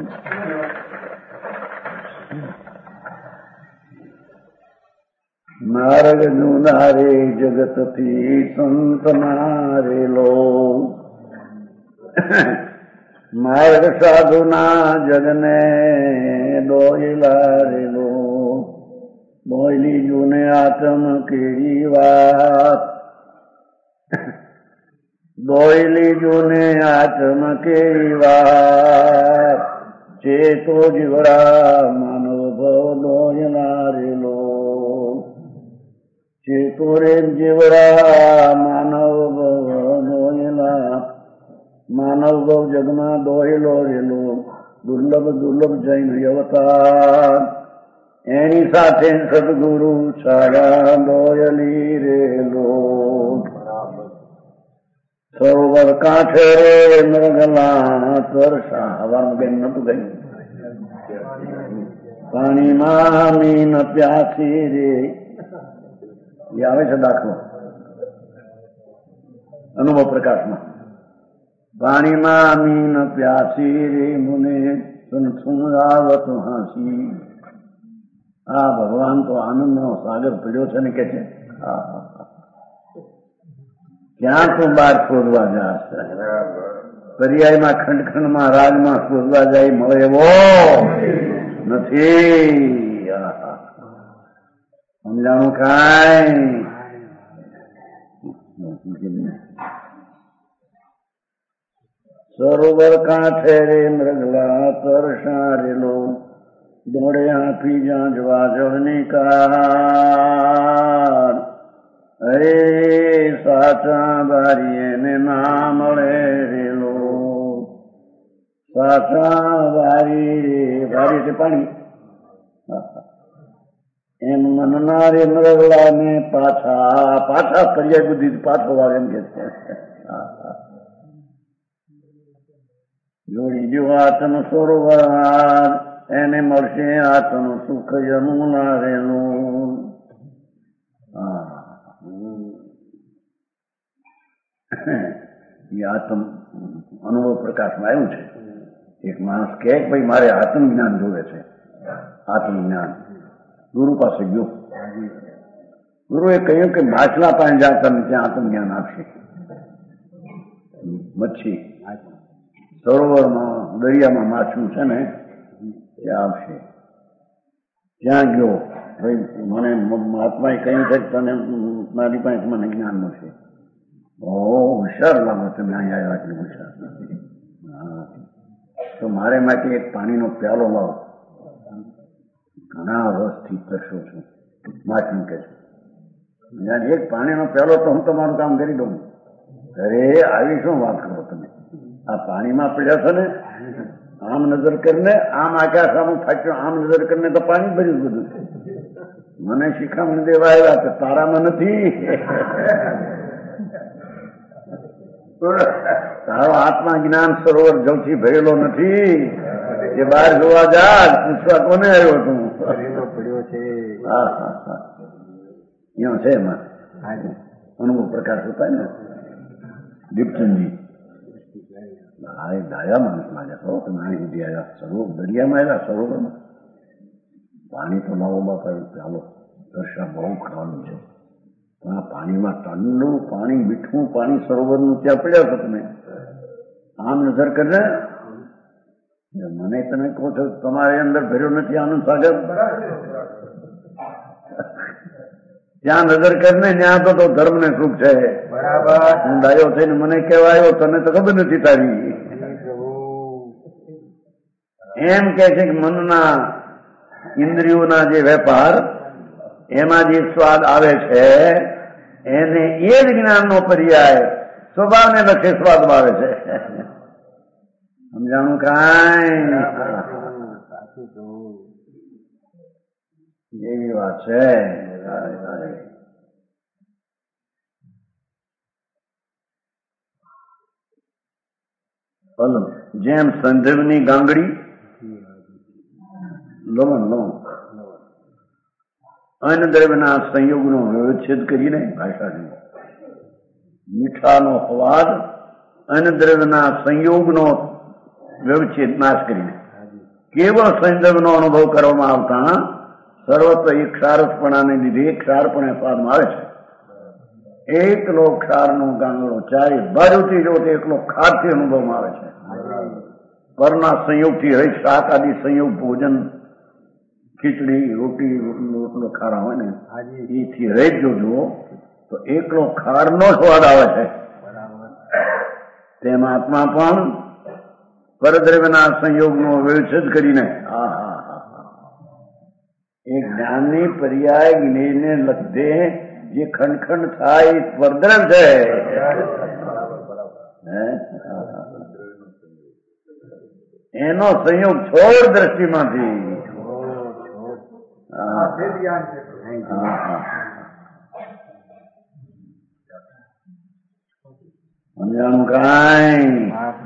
S2: માર્ગ જુનારે જગતથી સંત મારેલો, માર્ગ સાધુના જગને દોયલારેલો. બોયલી જૂને આતમ કેરી વાત, બોયલી જૂને આતમ કેરી વાત. ચેતો જીવડા માનવ ભવ દોયલારેલો, ચેતો રે જીવડા માનવ ભવ દોયલા. માનવ ભવ જગમાં દોયલો રેલો, દુર્લભ દુર્લભ જૈન અવતાર. એની સાથે સદગુરુ છાયા દોયલી રેલો. સરોવર કાંઠે રે મૃગલા તરસા. હવાનું બેન નતું ગયું. પાણીમાં મીન પ્યાસી રે. એ આવે છે દાખલો અનુભવ પ્રકાશમાં. પાણીમાં મીન પ્યાસી રે મુને સુનસુનાવત હાસી. હા, ભગવાન તો આનંદનો સાગર પીડ્યો છે ને કે છે. ક્યાં તું બાર શોધવા જા? પર્યાયમાં ખંડ ખંડમાં રાગમાં શોધવા જાય મળે એવો નથી. સમજાણું કાંઈ? સરોવર કાંઠે રે મૃગલા તરસા રેલો, દોડે હાથી જાંજવા જળની કાર. અરે સાચા બારીએ ને ના મળે રેલો. સાચા બારી, બારી છે પાણી. એમ મનના રે મરગલા ને પાછા પાછા પર્યાય બુદ્ધિ પાછો વાર એમ કે છે. જોડી જો આતમ સરોવર એને મળશે આત્મ સુખ યમુના રેલું. એ આત્મ અનુભવ પ્રકાશમાં આવ્યું છે. એક માણસ કહે કે ભાઈ મારે આત્મ જ્ઞાન જોવે છે. આત્મ જ્ઞાન ગુરુ પાસે ગયો. ગુરુએ કહ્યું કે માછલા પાસે જા, તમને ત્યાં આત્મ જ્ઞાન આપશે. મચ્છી સરોવરમાં દરિયામાં માછલું છે ને એ આવશે. ત્યાં ગયો. ભાઈ મને મહાત્માએ કહ્યું છે કે તને મારી પાસે મને જ્ઞાન મળશે. બહુ હોશિયાર લાગો તમે અહીંયા આવ્યા એટલે હોશિયાર નથી. તો મારે માટે એક પાણીનો પ્યાલો લાવો. ઘણા વર્ષથી તરસો છું. માછલું કે છે એક પાણીનો પ્યાલો તો હું તમારું કામ કરી દઉં. અરે આવી શું વાત કરો તમે? આ પાણીમાં પડ્યા છો ને, આમ નજર કરીને આમ આકાશ આમ થાક્યો, આમ નજર કરીને તો પાણી ભર્યું બધું છે. મને શિખામણ દેવા આવ્યા તો તારામાં નથી. તારો આત્મા જ્ઞાન સરોવર જવથી ભરેલો નથી એ બહાર જોવા જા, પૂછવા કોને આવ્યો તું?
S3: પડ્યો છે.
S2: હા હા હા અહીંયા છે એમાં અનુભવ પ્રકાશ હતા ને દીપચંદજી. હા એ ડાયા માણસ લાગે છો તમે અહીં સુધી આવ્યા સરોવર દરિયામાં આવ્યા સરોવરમાં પાણી તો લાવો બાપા ચાલો દર્શન બહુ ખાવાનું છે પણ આ પાણીમાં ઠંડુ પાણી મીઠું પાણી સરોવરનું ત્યાં પડ્યા છો તમે આમ નજર કરીને મને તમે કહો છો તમારે અંદર ભર્યો નથી આનંદ સાગર ત્યાં નજર કરીને ત્યાં તો ધર્મ ને સુખ છે.
S3: બરાબર.
S2: હું ડાયો થઈને મને કહેવાયો તને તો ખબર નથી તારી. એમ કે છે કે મનના ઇન્દ્રિયોના જે વેપાર એમાં જે સ્વાદ આવે છે એને એ જ જ્ઞાનનો પર્યાય સ્વભાવને લક્ષે સ્વાદ આવે છે. સમજાણું કાંઈ? એવી વાત છે. જેમ સંજોગની ગાંગડી લવણ લવણ અન્ન દ્રવ્યના સંયોગનો વ્યવચ્છેદ કરીને ભાષા જુઓ. મીઠાનો સ્વાદ અન્ન દ્રવ્યના સંયોગનો વ્યવચ્છેદ નાશ કરીને કેવળ સંજોગનો અનુભવ કરવામાં આવતા સર્વત્ર એક ક્ષારસપણાને લીધે ક્ષારપણે સ્વાદમાં આવે છે. એકલો ક્ષારનો ગાંગડો ચારે બાજુથી જો તે એકલો ખારથી અનુભવમાં આવે છે. પરના સંયોગથી રહી શાક આદિ સંયોગ ભોજન ખીચડી રોટી રોટલો ખારા હોય ને એથી રહી જોજો તો એકલો ખારનો સ્વાદ આવે છે. તેમ આત્મા પણ પરદ્રવ્યના સંયોગનો વ્યવચ્છેદ કરીને હા હા હા એ જ્ઞાનની પર્યાય જ્ઞેયને લગતે જે ખંડખંડ થાય એ પરદ્રવ છે. એનો સંયોગ છોડ દ્રષ્ટિમાંથી સમજાણું કાંઈ?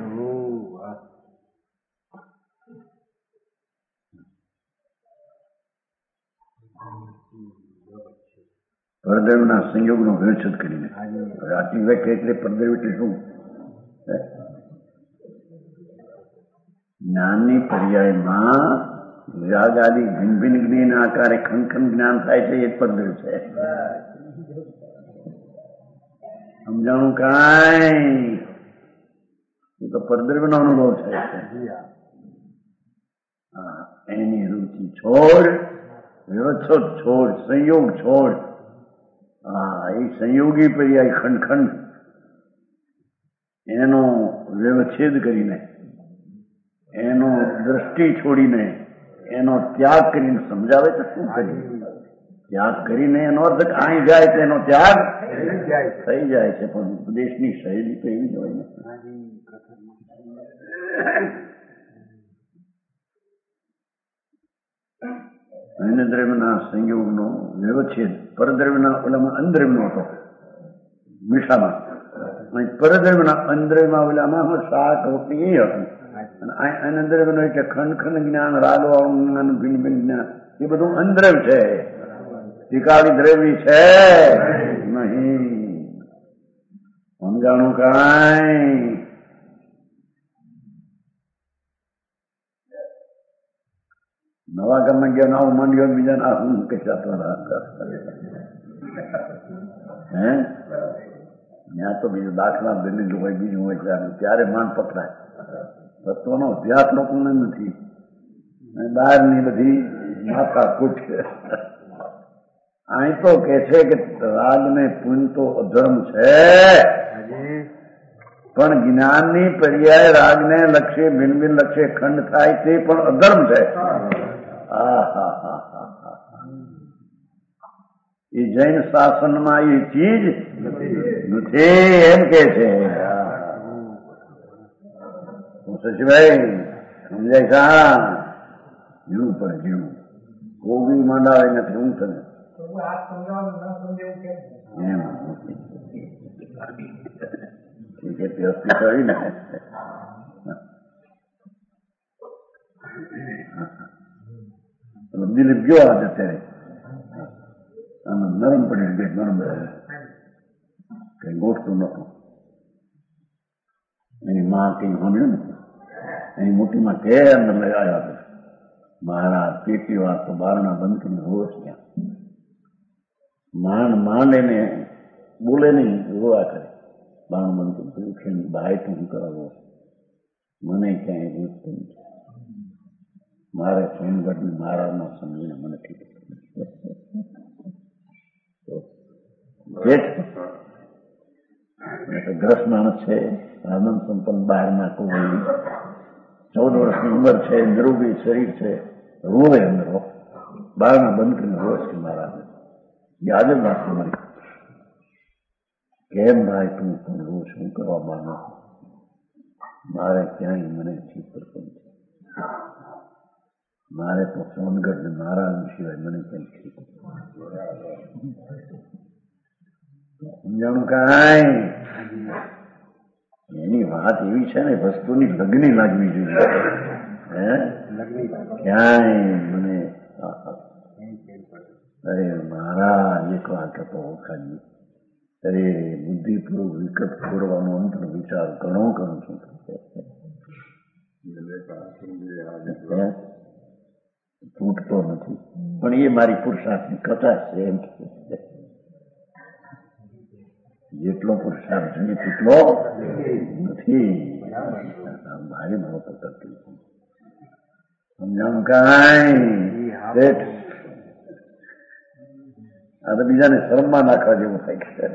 S2: પરદ્રવ્યના સંયોગનો વ્યવચ્છેદ કરીને આટલી વ્યાખ્યા એટલે પરદ્રવ્ય એટલે શું? જ્ઞાનની પર્યાયમાં રાગ આદિ ભિન્ન ભિન્ન જ્ઞાન આકારે ખંડ ખંડ જ્ઞાન થાય છે એ પરદ્રવ્ય છે. સમજાણું કાંઈ? એ તો પરદ્રવ્યનો અનુભવ છે. હા એની રુચિ છોડ વ્યવચ્છેદ છોડ સંયોગ છોડ હા એ સંયોગી પર્યાય ખંડખંડ એનો વ્યવચ્છેદ કરીને એનો દ્રષ્ટિ છોડીને એનો ત્યાગ કરીને સમજાવે તો શું કરી ત્યાગ કરીને એનો અર્થ અહીં જાય તો એનો ત્યાગ થઈ જાય છે. પણ ઉપદેશની શૈલી તો એવી જ હોય ને. અન્ન દ્રવ્યના સંયોગનો વ્યવચ્છેદ પરદ્રવ્યના ઓલામાં અંદ્રવ્યનો હતો મીઠામાં પરદ્રવ્યના અંદ્રવ્યમાં ઓલામાં શાક રોટલી એ હતું અને અનદ્રવ્યનો એટલે ખંડ ખંડ જ્ઞાન રાગ જ્ઞાન ભિન્ન ભિન્ન જ્ઞાન એ બધું અંદ્રવ્ય છે. ટીકાવી દ્રવ્ય છે નહીં. સમજાણું કાંઈ? નવા ગામમાં ગયા નવો માંડ્યો બીજા ના હું કે હે ત્યાં તો બીજું દાખલા બનેલું હોય બીજું હોય ત્યારે માંડ પકડાય. તત્વનો અભ્યાસ લોકોને નથી. બહારની બધી માથા કૂટ છે. અહીં તો કે છે કે રાગ ને પુણ્ય તો અધર્મ છે પણ જ્ઞાનની પર્યાય રાગને લક્ષ્ય ભિન્ન ભિન્ન લક્ષ્ય ખંડ થાય તે પણ અધર્મ છે. એ જૈન શાસનમાં એ ચીજ નથી એમ કે છે. શશીભાઈ સમજાય સા જીવું પડે જીવું ગોગી માંડાવે નથી હું તને એમ એ કે વ્યવસ્થિત આવી ને દિલીપ ગયો આજે અત્યારે આનો નરમ પડી ગયો, નરમ કઈ ગોઠતું નતું. એની માં કઈ સાંભળ્યું ને એની મોટીમાં કે અંદર લઈ આવ્યા મારા પેટી વાર તો બારણા બંધ કરીને રોજ ત્યાં માંડ માંડ એને બોલે નહીં, રોવા કરે. બારણું બંધ કરીને ઉઠીને બાય તો હું કરાવો મને ક્યાંય રોજતું નથી. મારે સોનગઢની મહારાજનો સમજીને મને ઠીક ગ્રસ્ત માણસ છે, આનંદ સંપન્ન બહાર નાખવું હોય, ચૌદ વર્ષની ઉંમર છે, નિરોગી શરીર છે, રોવે અંદર બારણા બંધ કરીને રોજ કે મહારાજ યાદ જ રાખો મારી કેમ ભાઈ તું પણ રોજ શું કરવા માનો મારે ક્યાંય મને ઠીક પડતું નથી. મારે તો સોનગઢ ને મહારાજ સિવાય મને કઈ ઠીક સમજાણું કાંઈ. એની વાત એવી છે ને વસ્તુની લગ્ની લાગવી જોઈએ. હે ક્યાંય મને અરે મહારાજ એક વાત હતો ખાલી અરે બુદ્ધિપૂર્વક વિકટ છોડવાનો અંતર વિચાર ઘણો કરું છું. તૂટતો નથી પણ એ મારી પુરુષાર્થની કચાશ છે. એમ જેટલો પુરુષાર્થ જોઈએ તેટલો નથી. મારી બાબતો કરતી સમજાણું કાંઈ. આ તો બીજાને શરમમાં નાખવા જેવું થાય છે.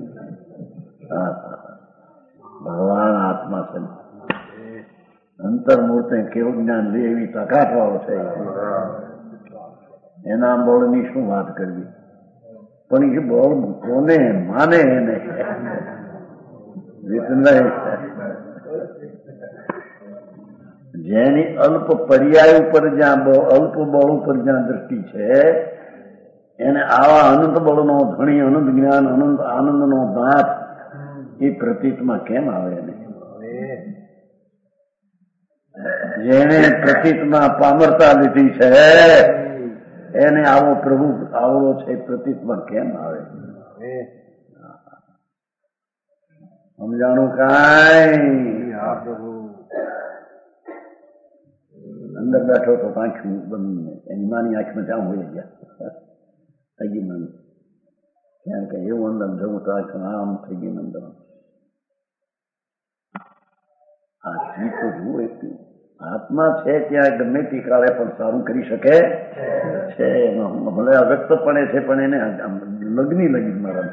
S2: ભગવાન આત્મા છે, અંતર્મૂર્તે કેવું જ્ઞાન લે એવી તાકાત વાળો છે. એના બળની શું વાત કરવી, પણ એ બળ કોને માને એને જેની અલ્પ પર્યાય ઉપર જ્યાં અલ્પ બળ ઉપર જ્યાં દ્રષ્ટિ છે એને આવા અનંત બળનો ધણી, અનંત જ્ઞાન, અનંત આનંદનો દાંત એ પ્રતીતમાં કેમ આવે એને? જેને પ્રતીતમાં પામરતા લીધી છે એને આવો પ્રભુ આવડો છે પ્રતીતમાં કેમ આવે? સમજાણું કાંઈ. અંદર બેઠો તો આંખું બંધ, એની માની આંખમાં જામ હોય ગયા થઈ ગઈ મને ક્યાં કે એવું અંદર જવું તો આંખ આમ થઈ ગઈ અંદર. આ ચીજ તો જુઓ એટલું આત્મા છે ત્યાં ગમે તે કાળે પણ સારું કરી શકે છે. ભલે અવ્યક્તપણે છે પણ એને લગ્ની લગી મારા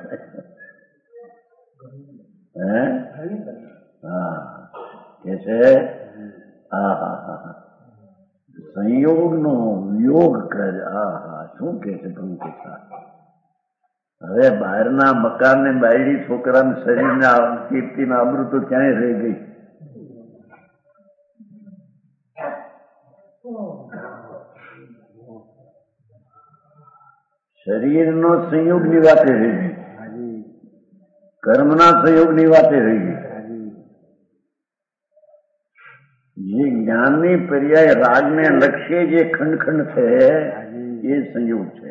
S2: હે હા કે છે હા હા હા હા સંયોગ નો યોગ કરે. હા હા શું કે છે પ્રભુ કે હવે બહારના મકાન ને બાયડી છોકરાના શરીરના કીર્તિના અમૃતો ક્યાંય રહી ગઈ? શરીરનો સંયોગની વાતે રહી ગઈ, કર્મના સંયોગની વાતે રહી ગઈ. જે જ્ઞાનની પર્યાય રાગને લક્ષ્ય જે ખંડ ખંડ છે એ સંયોગ છે.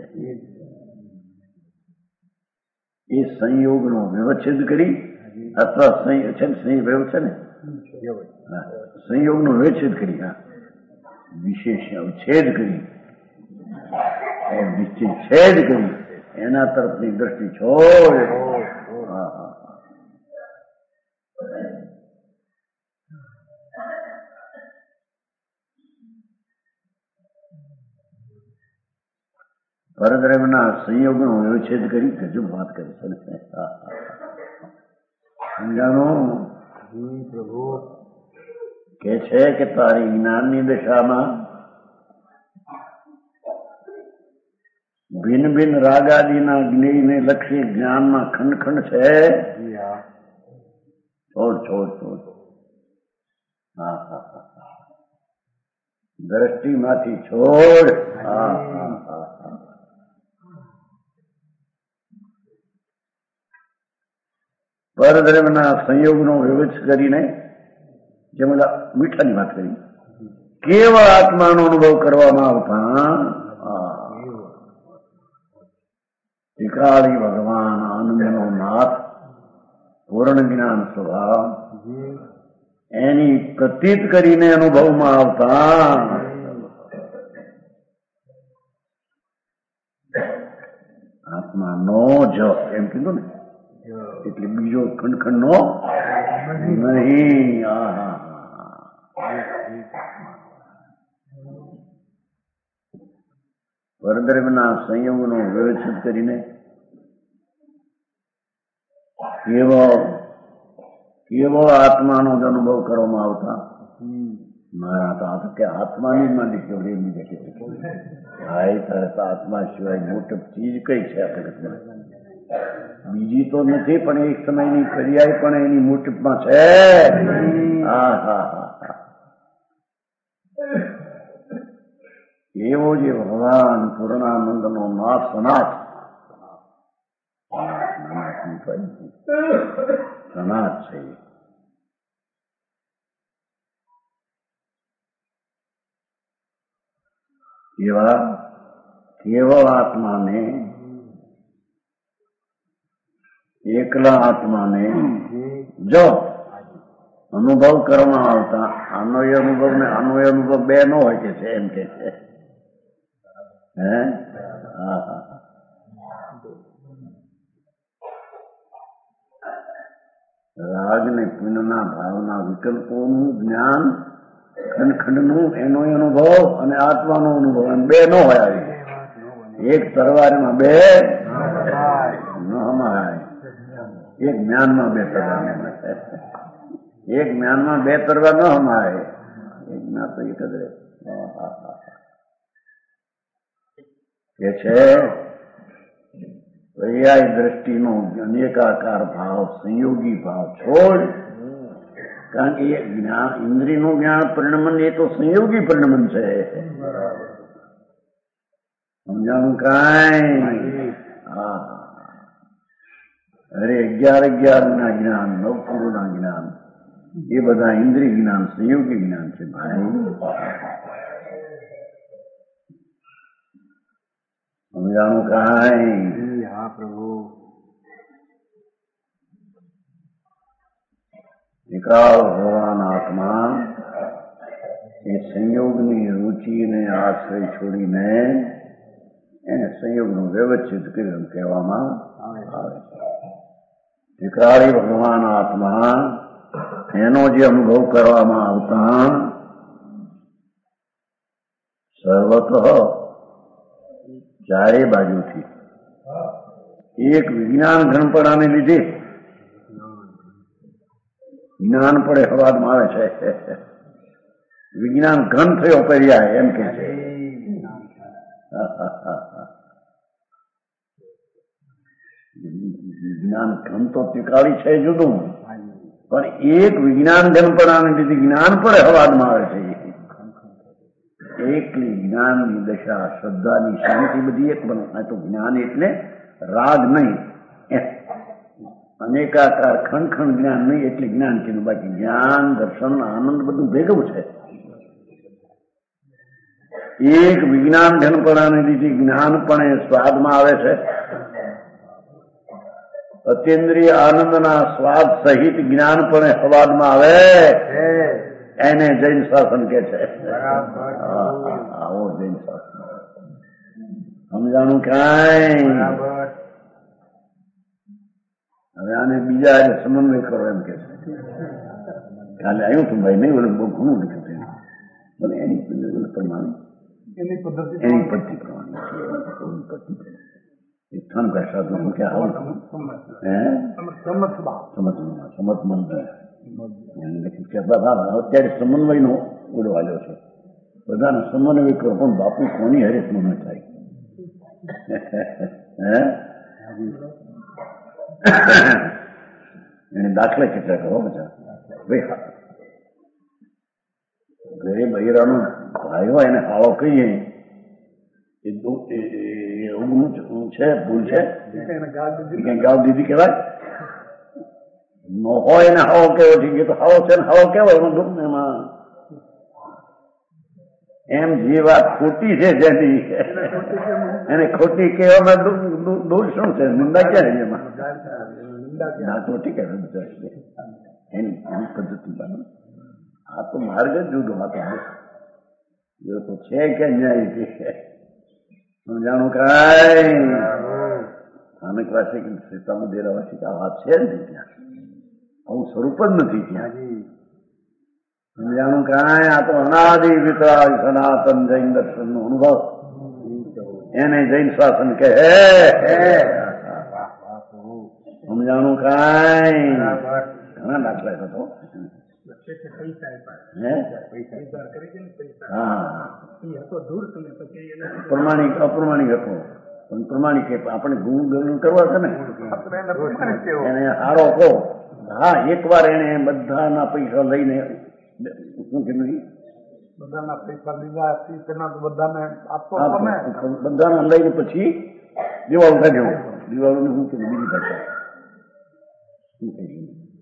S2: એ સંયોગનો વ્યવચ્છેદ કરી અથવા સંયોગ છે ને સંયોગનો વ્યવચ્છેદ કરી હા વિશેષ છેદ કરી નિશ્ચિત છેદ કરી એના તરફની દ્રષ્ટિ છોડ. હા હા પરબ્રહ્મના સંયોગનો વ્યવચ્છેદ કરી ગજબ વાત કરી છે. સમજાણું પ્રભુ કે છે કે તારી જ્ઞાનની દશામાં ભિન્ન ભિન્ન રાગાદીના જ્ઞેયને લક્ષી જ્ઞાનમાં ખંડ ખંડ છે. છોડ છોડ છોડ હા હા હા દ્રષ્ટિમાંથી છોડ. હા હા હા પરદ્રવ્યના સંયોગનો વિવેચ કરીને જે બધા મીઠાની વાત કરી, કેવળ આત્માનો અનુભવ કરવામાં આવતા ત્રિકાળી ભગવાન આનંદનો નાથ પૂર્ણ જ્ઞાન સ્વભાવ એની પ્રતીત કરીને અનુભવમાં આવતા આત્મા નો જ એમ કીધું ને, એટલે બીજો ખંડખંડ નો નહીં. પરદ્રવ્યના સંયોગનો વ્યવસ્થિત કરીને કેવો કેવો આત્માનો જ અનુભવ કરવામાં આવતા મારા તો આ તો કે આત્માની માંડી કેવડી એમની જગ્યાએ ભાઈ તારે તો આત્મા સિવાય મોટી ચીજ કઈ છે આ જગતમાં? બીજી તો નથી, પણ એક સમયની પર્યાય પણ એની મોટીમાં છે. હા હા હા એવો જે ભગવાન પૂર્ણાનંદનો નાથ સનાથ સનાથ છે. એવા કેવળ આત્માને, એકલા આત્માને જો અનુભવ કરવામાં આવતા, આનોય અનુભવ ને આનોય અનુભવ બે નો હોય કે છે એમ કે છે. હે હા હા રાગ ને પુણ્યના ભાવના વિકલ્પોનું જ્ઞાન, ખંડખંડનું એનો અનુભવ અને આત્માનો અનુભવ એમ બે નો હોય. આવી એક તરવારમાં બે ન હમાય, એક જ્ઞાનમાં બે તરવાર, એક જ્ઞાનમાં બે તરવાર ન હમાય, એક જ્ઞાન તો એક જ રહે. કે છે પર્યાય દ્રષ્ટિનો અનેકાકાર ભાવ, સંયોગી ભાવ છોડ. કારણ કે એ જ્ઞાન, ઇન્દ્રિયનું જ્ઞાન પરિણમન એ તો સંયોગી પરિણમન છે. સમજાણું કાંઈ? હા. અરે અગિયાર અગિયાર ના જ્ઞાન, નવપુરુ ના જ્ઞાન, એ બધા ઇન્દ્રિય જ્ઞાન, સંયોગી જ્ઞાન છે ભાઈ. સમજાણું કાંઈ?
S3: હા પ્રભુ.
S2: વિકાળ ભગવાન આત્મા એ સંયોગની રુચિને આશ્રય છોડીને એને સંયોગનું વ્યવસ્થિત કર્યું કહેવામાં આવે છે. વિકાળી ભગવાન આત્મા એનો જે અનુભવ કરવામાં આવતા સર્વતઃ ચારે બાજુથી એક વિજ્ઞાન ઘનપણાને લીધે જ્ઞાન પડે હવાદમાં આવે છે. વિજ્ઞાન ઘન થયો પર્યાય એમ કે છે. વિજ્ઞાન ઘન તો ત્રિકાળી છે જુદું, પણ એક વિજ્ઞાન ઘનપણાને લીધે જ્ઞાન પડે હવાદમાં આવે છે. એકલી જ્ઞાનની દશા, શ્રદ્ધાની શાંતિ બધી એક બને. તો જ્ઞાન એટલે રાગ નહીં, અનેકાકાર ખંડ ખંડ જ્ઞાન નહીં એટલે જ્ઞાન કીધું. બાકી જ્ઞાન, દર્શન, આનંદ બધું ભેગું છે. એક વિજ્ઞાન ઘનપણાને લીધે જ્ઞાન પણ સ્વાદમાં આવે છે. અતિન્દ્રિય આનંદના સ્વાદ સહિત જ્ઞાન પણ સ્વાદમાં આવે, એને જૈન શાસન કે છે. આવો જૈન શાસન. સમજાણું કાંઈ? હવે આને બીજા સમન્વય કરો એમ કે છે. કાલે આવ્યું તું ભાઈ, નહીં ઓલું બહુ ઘણું લીધું છે, ભલે એની પ્રમાણે એની પદ્ધતિ પ્રમાણે સ્થાન કા સાધુ કે આવું હે સમત સમત મંદિર અત્યારે સમન્વય નો ઓળો આવ્યો છે. બધાને સમન્વય કરો, પણ બાપુ કોની હારે સમન્વય થાય? હે એને દાખલા કેટલા કહો બધા ભાઈ. ઘરે બૈરાનો ભાઈ હોય એને હાળો કહીએ એ છે, ભૂલ છે, ગાવ દીધી કહેવાય. ન હોય ને હાવો કેવો થઈ ગયો તો હાવો છે ને હાવો કેવો એમાં દુઃખ એમાં એમ જે વાત ખોટી છે જેની એને ખોટી કહેવામાં દૂર શું છે? નિંદા ક્યાં એમાં ના ખોટી કહે એની એની પદ્ધતિ બને. આ તો માર્ગ જ જુદો હતો. એ તો છે કે ન્યાય છે સમજાણું કાંઈ સ્થાનક વાસી કે સીતામાં દેરાવાસી આ વાત છે જ નહીં. ત્યાં આવું સ્વરૂપ જ નથી ત્યાં. સમજાણું કાંઈ આ તો અનાદિ વિતરાગ સનાતન જૈન દર્શન નો અનુભવ. એને જૈન શાસન કહે. સમજાણું કાંઈ ઘણા દાખલા થતો. પ્રમાણિક અપ્રમાણિક હતો પણ પ્રમાણિક આપણે ગુણ ગણું કરવા છે ને એને હારો કહો. હા એક વાર એને બધાના પૈસા લઈને શું કીધું
S3: બધાના પૈસા લીધા બધાને આપતો
S2: બધાના લઈને પછી દિવાળું કાઢ્યો. દિવાળું શું કીધું બીજી ભાષા શું કહી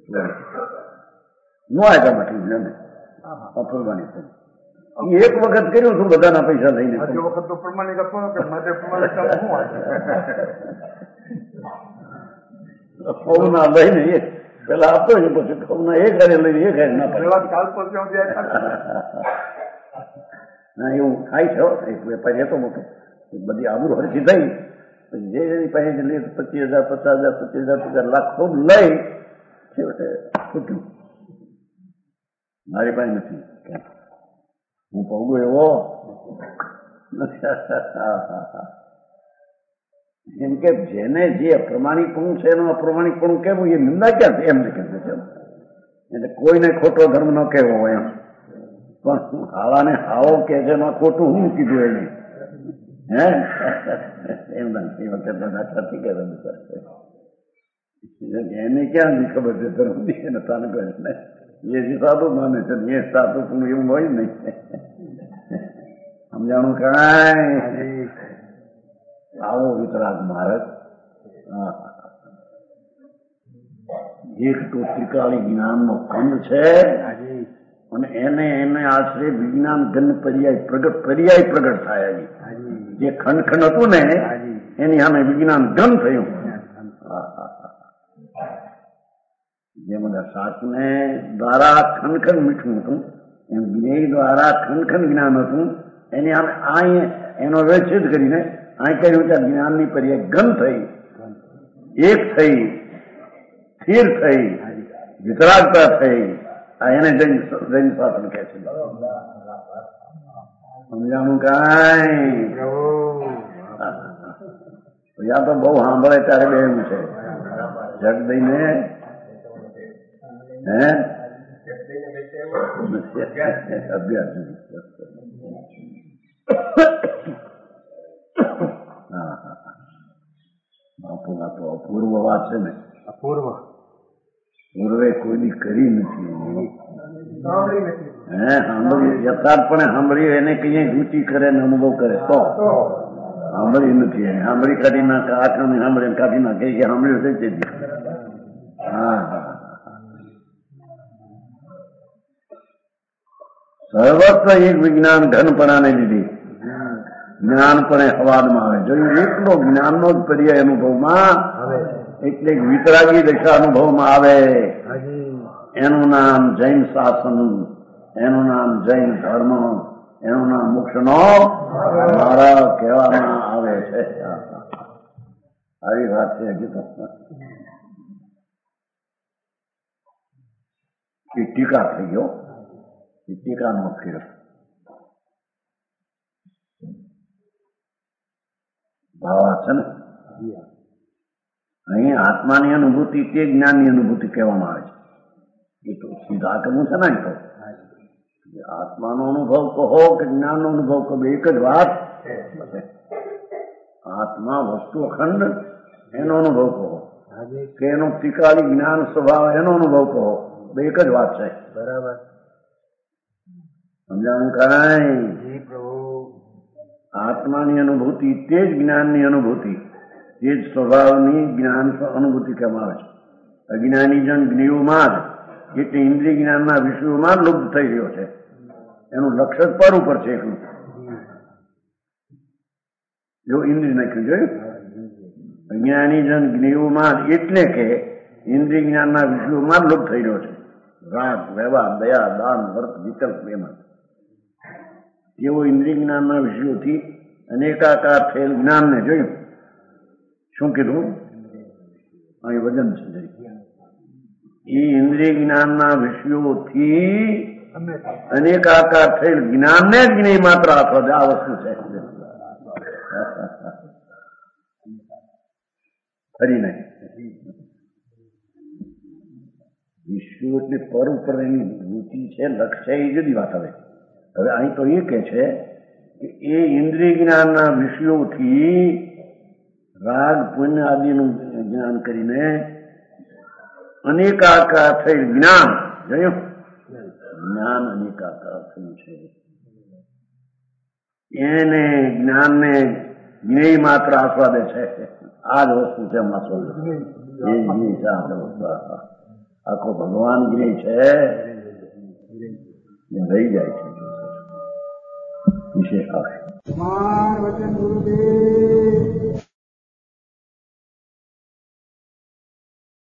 S2: નો આગળ માટે અપૂર્વાની એક વખત કર્યું છું બધાના પૈસા લઈને.
S3: વખત તો પ્રમાણિક હતો
S2: ખવના લઈને એક પેલા આપતો છે પછી ખવના એક હારે લઈને એક હારે ના પડે. ના એવું થાય છે. એક વેપારી હતો મોટો બધી આબરૂ હરખી થઈ જે જેની પાસે લે પચીસ હજાર પચાસ હજાર પચીસ હજાર પચાસ લાખ ખૂબ લઈ છેવટે છૂટ્યું. મારી પાસે નથી હું પગું એવો એમ કે જેને જે અપ્રમાણિકપણું છે એનું અપ્રમાણિકપણું કેવું એ નિંદા ક્યાં છે એમ કહે છે. એટલે કોઈને ખોટો ધર્મ ન કહેવો હોય એમ પણ હાળાને હાવો કે છે એમાં ખોટું હું કીધું એને હે એમ નથી વખતે દાખલા થઈ ગયા. એને ક્યાં ખબર છે ધર્મ એને તાને કહે ને એ જે સાધુ માને છે એ સાધુ પણ એવું હોય નહીં. સમજાણું કાંઈ આવો વિતરાગ માર્ગ. એક તો ત્રિકાળી જ્ઞાનનો ખંડ છે અને એને એને આશરે વિજ્ઞાન ઘન પર્યાય પ્રગટ પર્યાય પ્રગટ થાય. જે ખંડ ખંડ હતું ને એની સામે વિજ્ઞાન ઘન થયું. જે બધા શાકને દ્વારા ખનખન મીઠું હતું એમ જ્ઞેય દ્વારા ખનખન જ્ઞાન હતું એની આમ આ એનો વ્યવચ્છેદ કરીને આ કહ્યું કે જ્ઞાનની પર્યાય ઘન થઈ એક થઈ સ્થિર થઈ વિતરાગતા થઈ. આ એને જૈન જૈન શાસન કહે છે. સમજાણું કાંઈ યા તો બહુ સાંભળે ત્યારે બે એવું છે જગ દઈને હે અભ્યાસ બાપુના તો અપૂર્વ વાત છે ને.
S3: અપૂર્વ
S2: પૂર્વે કોઈની કરી નથી હે સાંભળી યથાર્થપણે સાંભળી એને કઈ રૂચિ કરે ને અનુભવ કરે તો સાંભળી નથી. એને સાંભળી કાઢી ના આખા સાંભળી કાઢી ના કહી કે સાંભળ્યું છે તે હા હા સર્વત્ર એક વિજ્ઞાન ઘનપણાને લીધી જ્ઞાનપણે હવાદમાં આવે. જોયું એકલો જ્ઞાનનો જ પર્યાય અનુભવમાં એટલે વિતરાગી દશા અનુભવમાં આવે. એનું નામ જૈન શાસન, એનું નામ જૈન ધર્મ, એનું નામ મોક્ષનો માર્ગ કહેવામાં આવે છે. આવી વાત છે. હજી તો ટીકા થઈ ગયો ટીકાનો ફેર ભાવ છે ને. અહીં આત્માની અનુભૂતિ તે જ્ઞાનની અનુભૂતિ કહેવામાં આવે છે. એ તો સીધા કરવું છે ને. તો આત્માનો અનુભવ કહો કે જ્ઞાનનો અનુભવ કહો એક જ વાત. આત્મા વસ્તુ અખંડ એનો અનુભવ કહો કે એનો ત્રિકાળી જ્ઞાન સ્વભાવ એનો અનુભવ કહો એક જ વાત છે.
S3: બરાબર
S2: સમજાણું કાંઈ. આત્માની અનુભૂતિ તે જ જ્ઞાનની અનુભૂતિ તે જ સ્વભાવની જ્ઞાન અનુભૂતિ કહેવામાં આવે છે. અજ્ઞાની જન જ્ઞેયોમાં જ એટલે ઇન્દ્રિય જ્ઞાનના વિષયોમાં જ લુપ્ત થઈ રહ્યો છે. એનું લક્ષ્ય પર ઉપર છે એટલું. જો ઇન્દ્રિય નાખ્યું જોયું, અજ્ઞાની જન જ્ઞેયોમાં જ એટલે કે ઇન્દ્રિય જ્ઞાનના વિષયોમાં જ લુપ્ત થઈ રહ્યો છે. રાગ, વ્યવહાર, દયા, દાન, વર્ત, વિકલ્પ એમાં તેઓ ઇન્દ્રિય જ્ઞાનના વિષયોથી અનેકાકાર થયેલ જ્ઞાનને જોયું. શું કીધું? અહીં વજન છે. એ ઇન્દ્રિય જ્ઞાનના વિષયોથી અનેકાકાર થયેલ જ્ઞાનને જ જ્ઞેય માત્ર આખો આ વસ્તુ છે. ફરી નહીં વિષયો એટલે પર ઉપર એની વૃત્તિ છે, લક્ષ્ય એ જુદી વાત. હવે હવે અહીં તો એ કે છે કે એ ઇન્દ્રિય જ્ઞાનના વિષયોથી રાગ પુણ્ય આદિનું જ્ઞાન કરીને અનેકાકાર થયેલ જ્ઞાન જોયું, જ્ઞાન અનેકાકાર થયું છે. એને જ્ઞાનને જ્ઞેય માત્ર આસ્વાદે છે. આ જ વસ્તુ છે આસ્વાદ. આખો ભગવાન જ્ઞેય છે, રહી જાય છે. વિશેષ આવશે.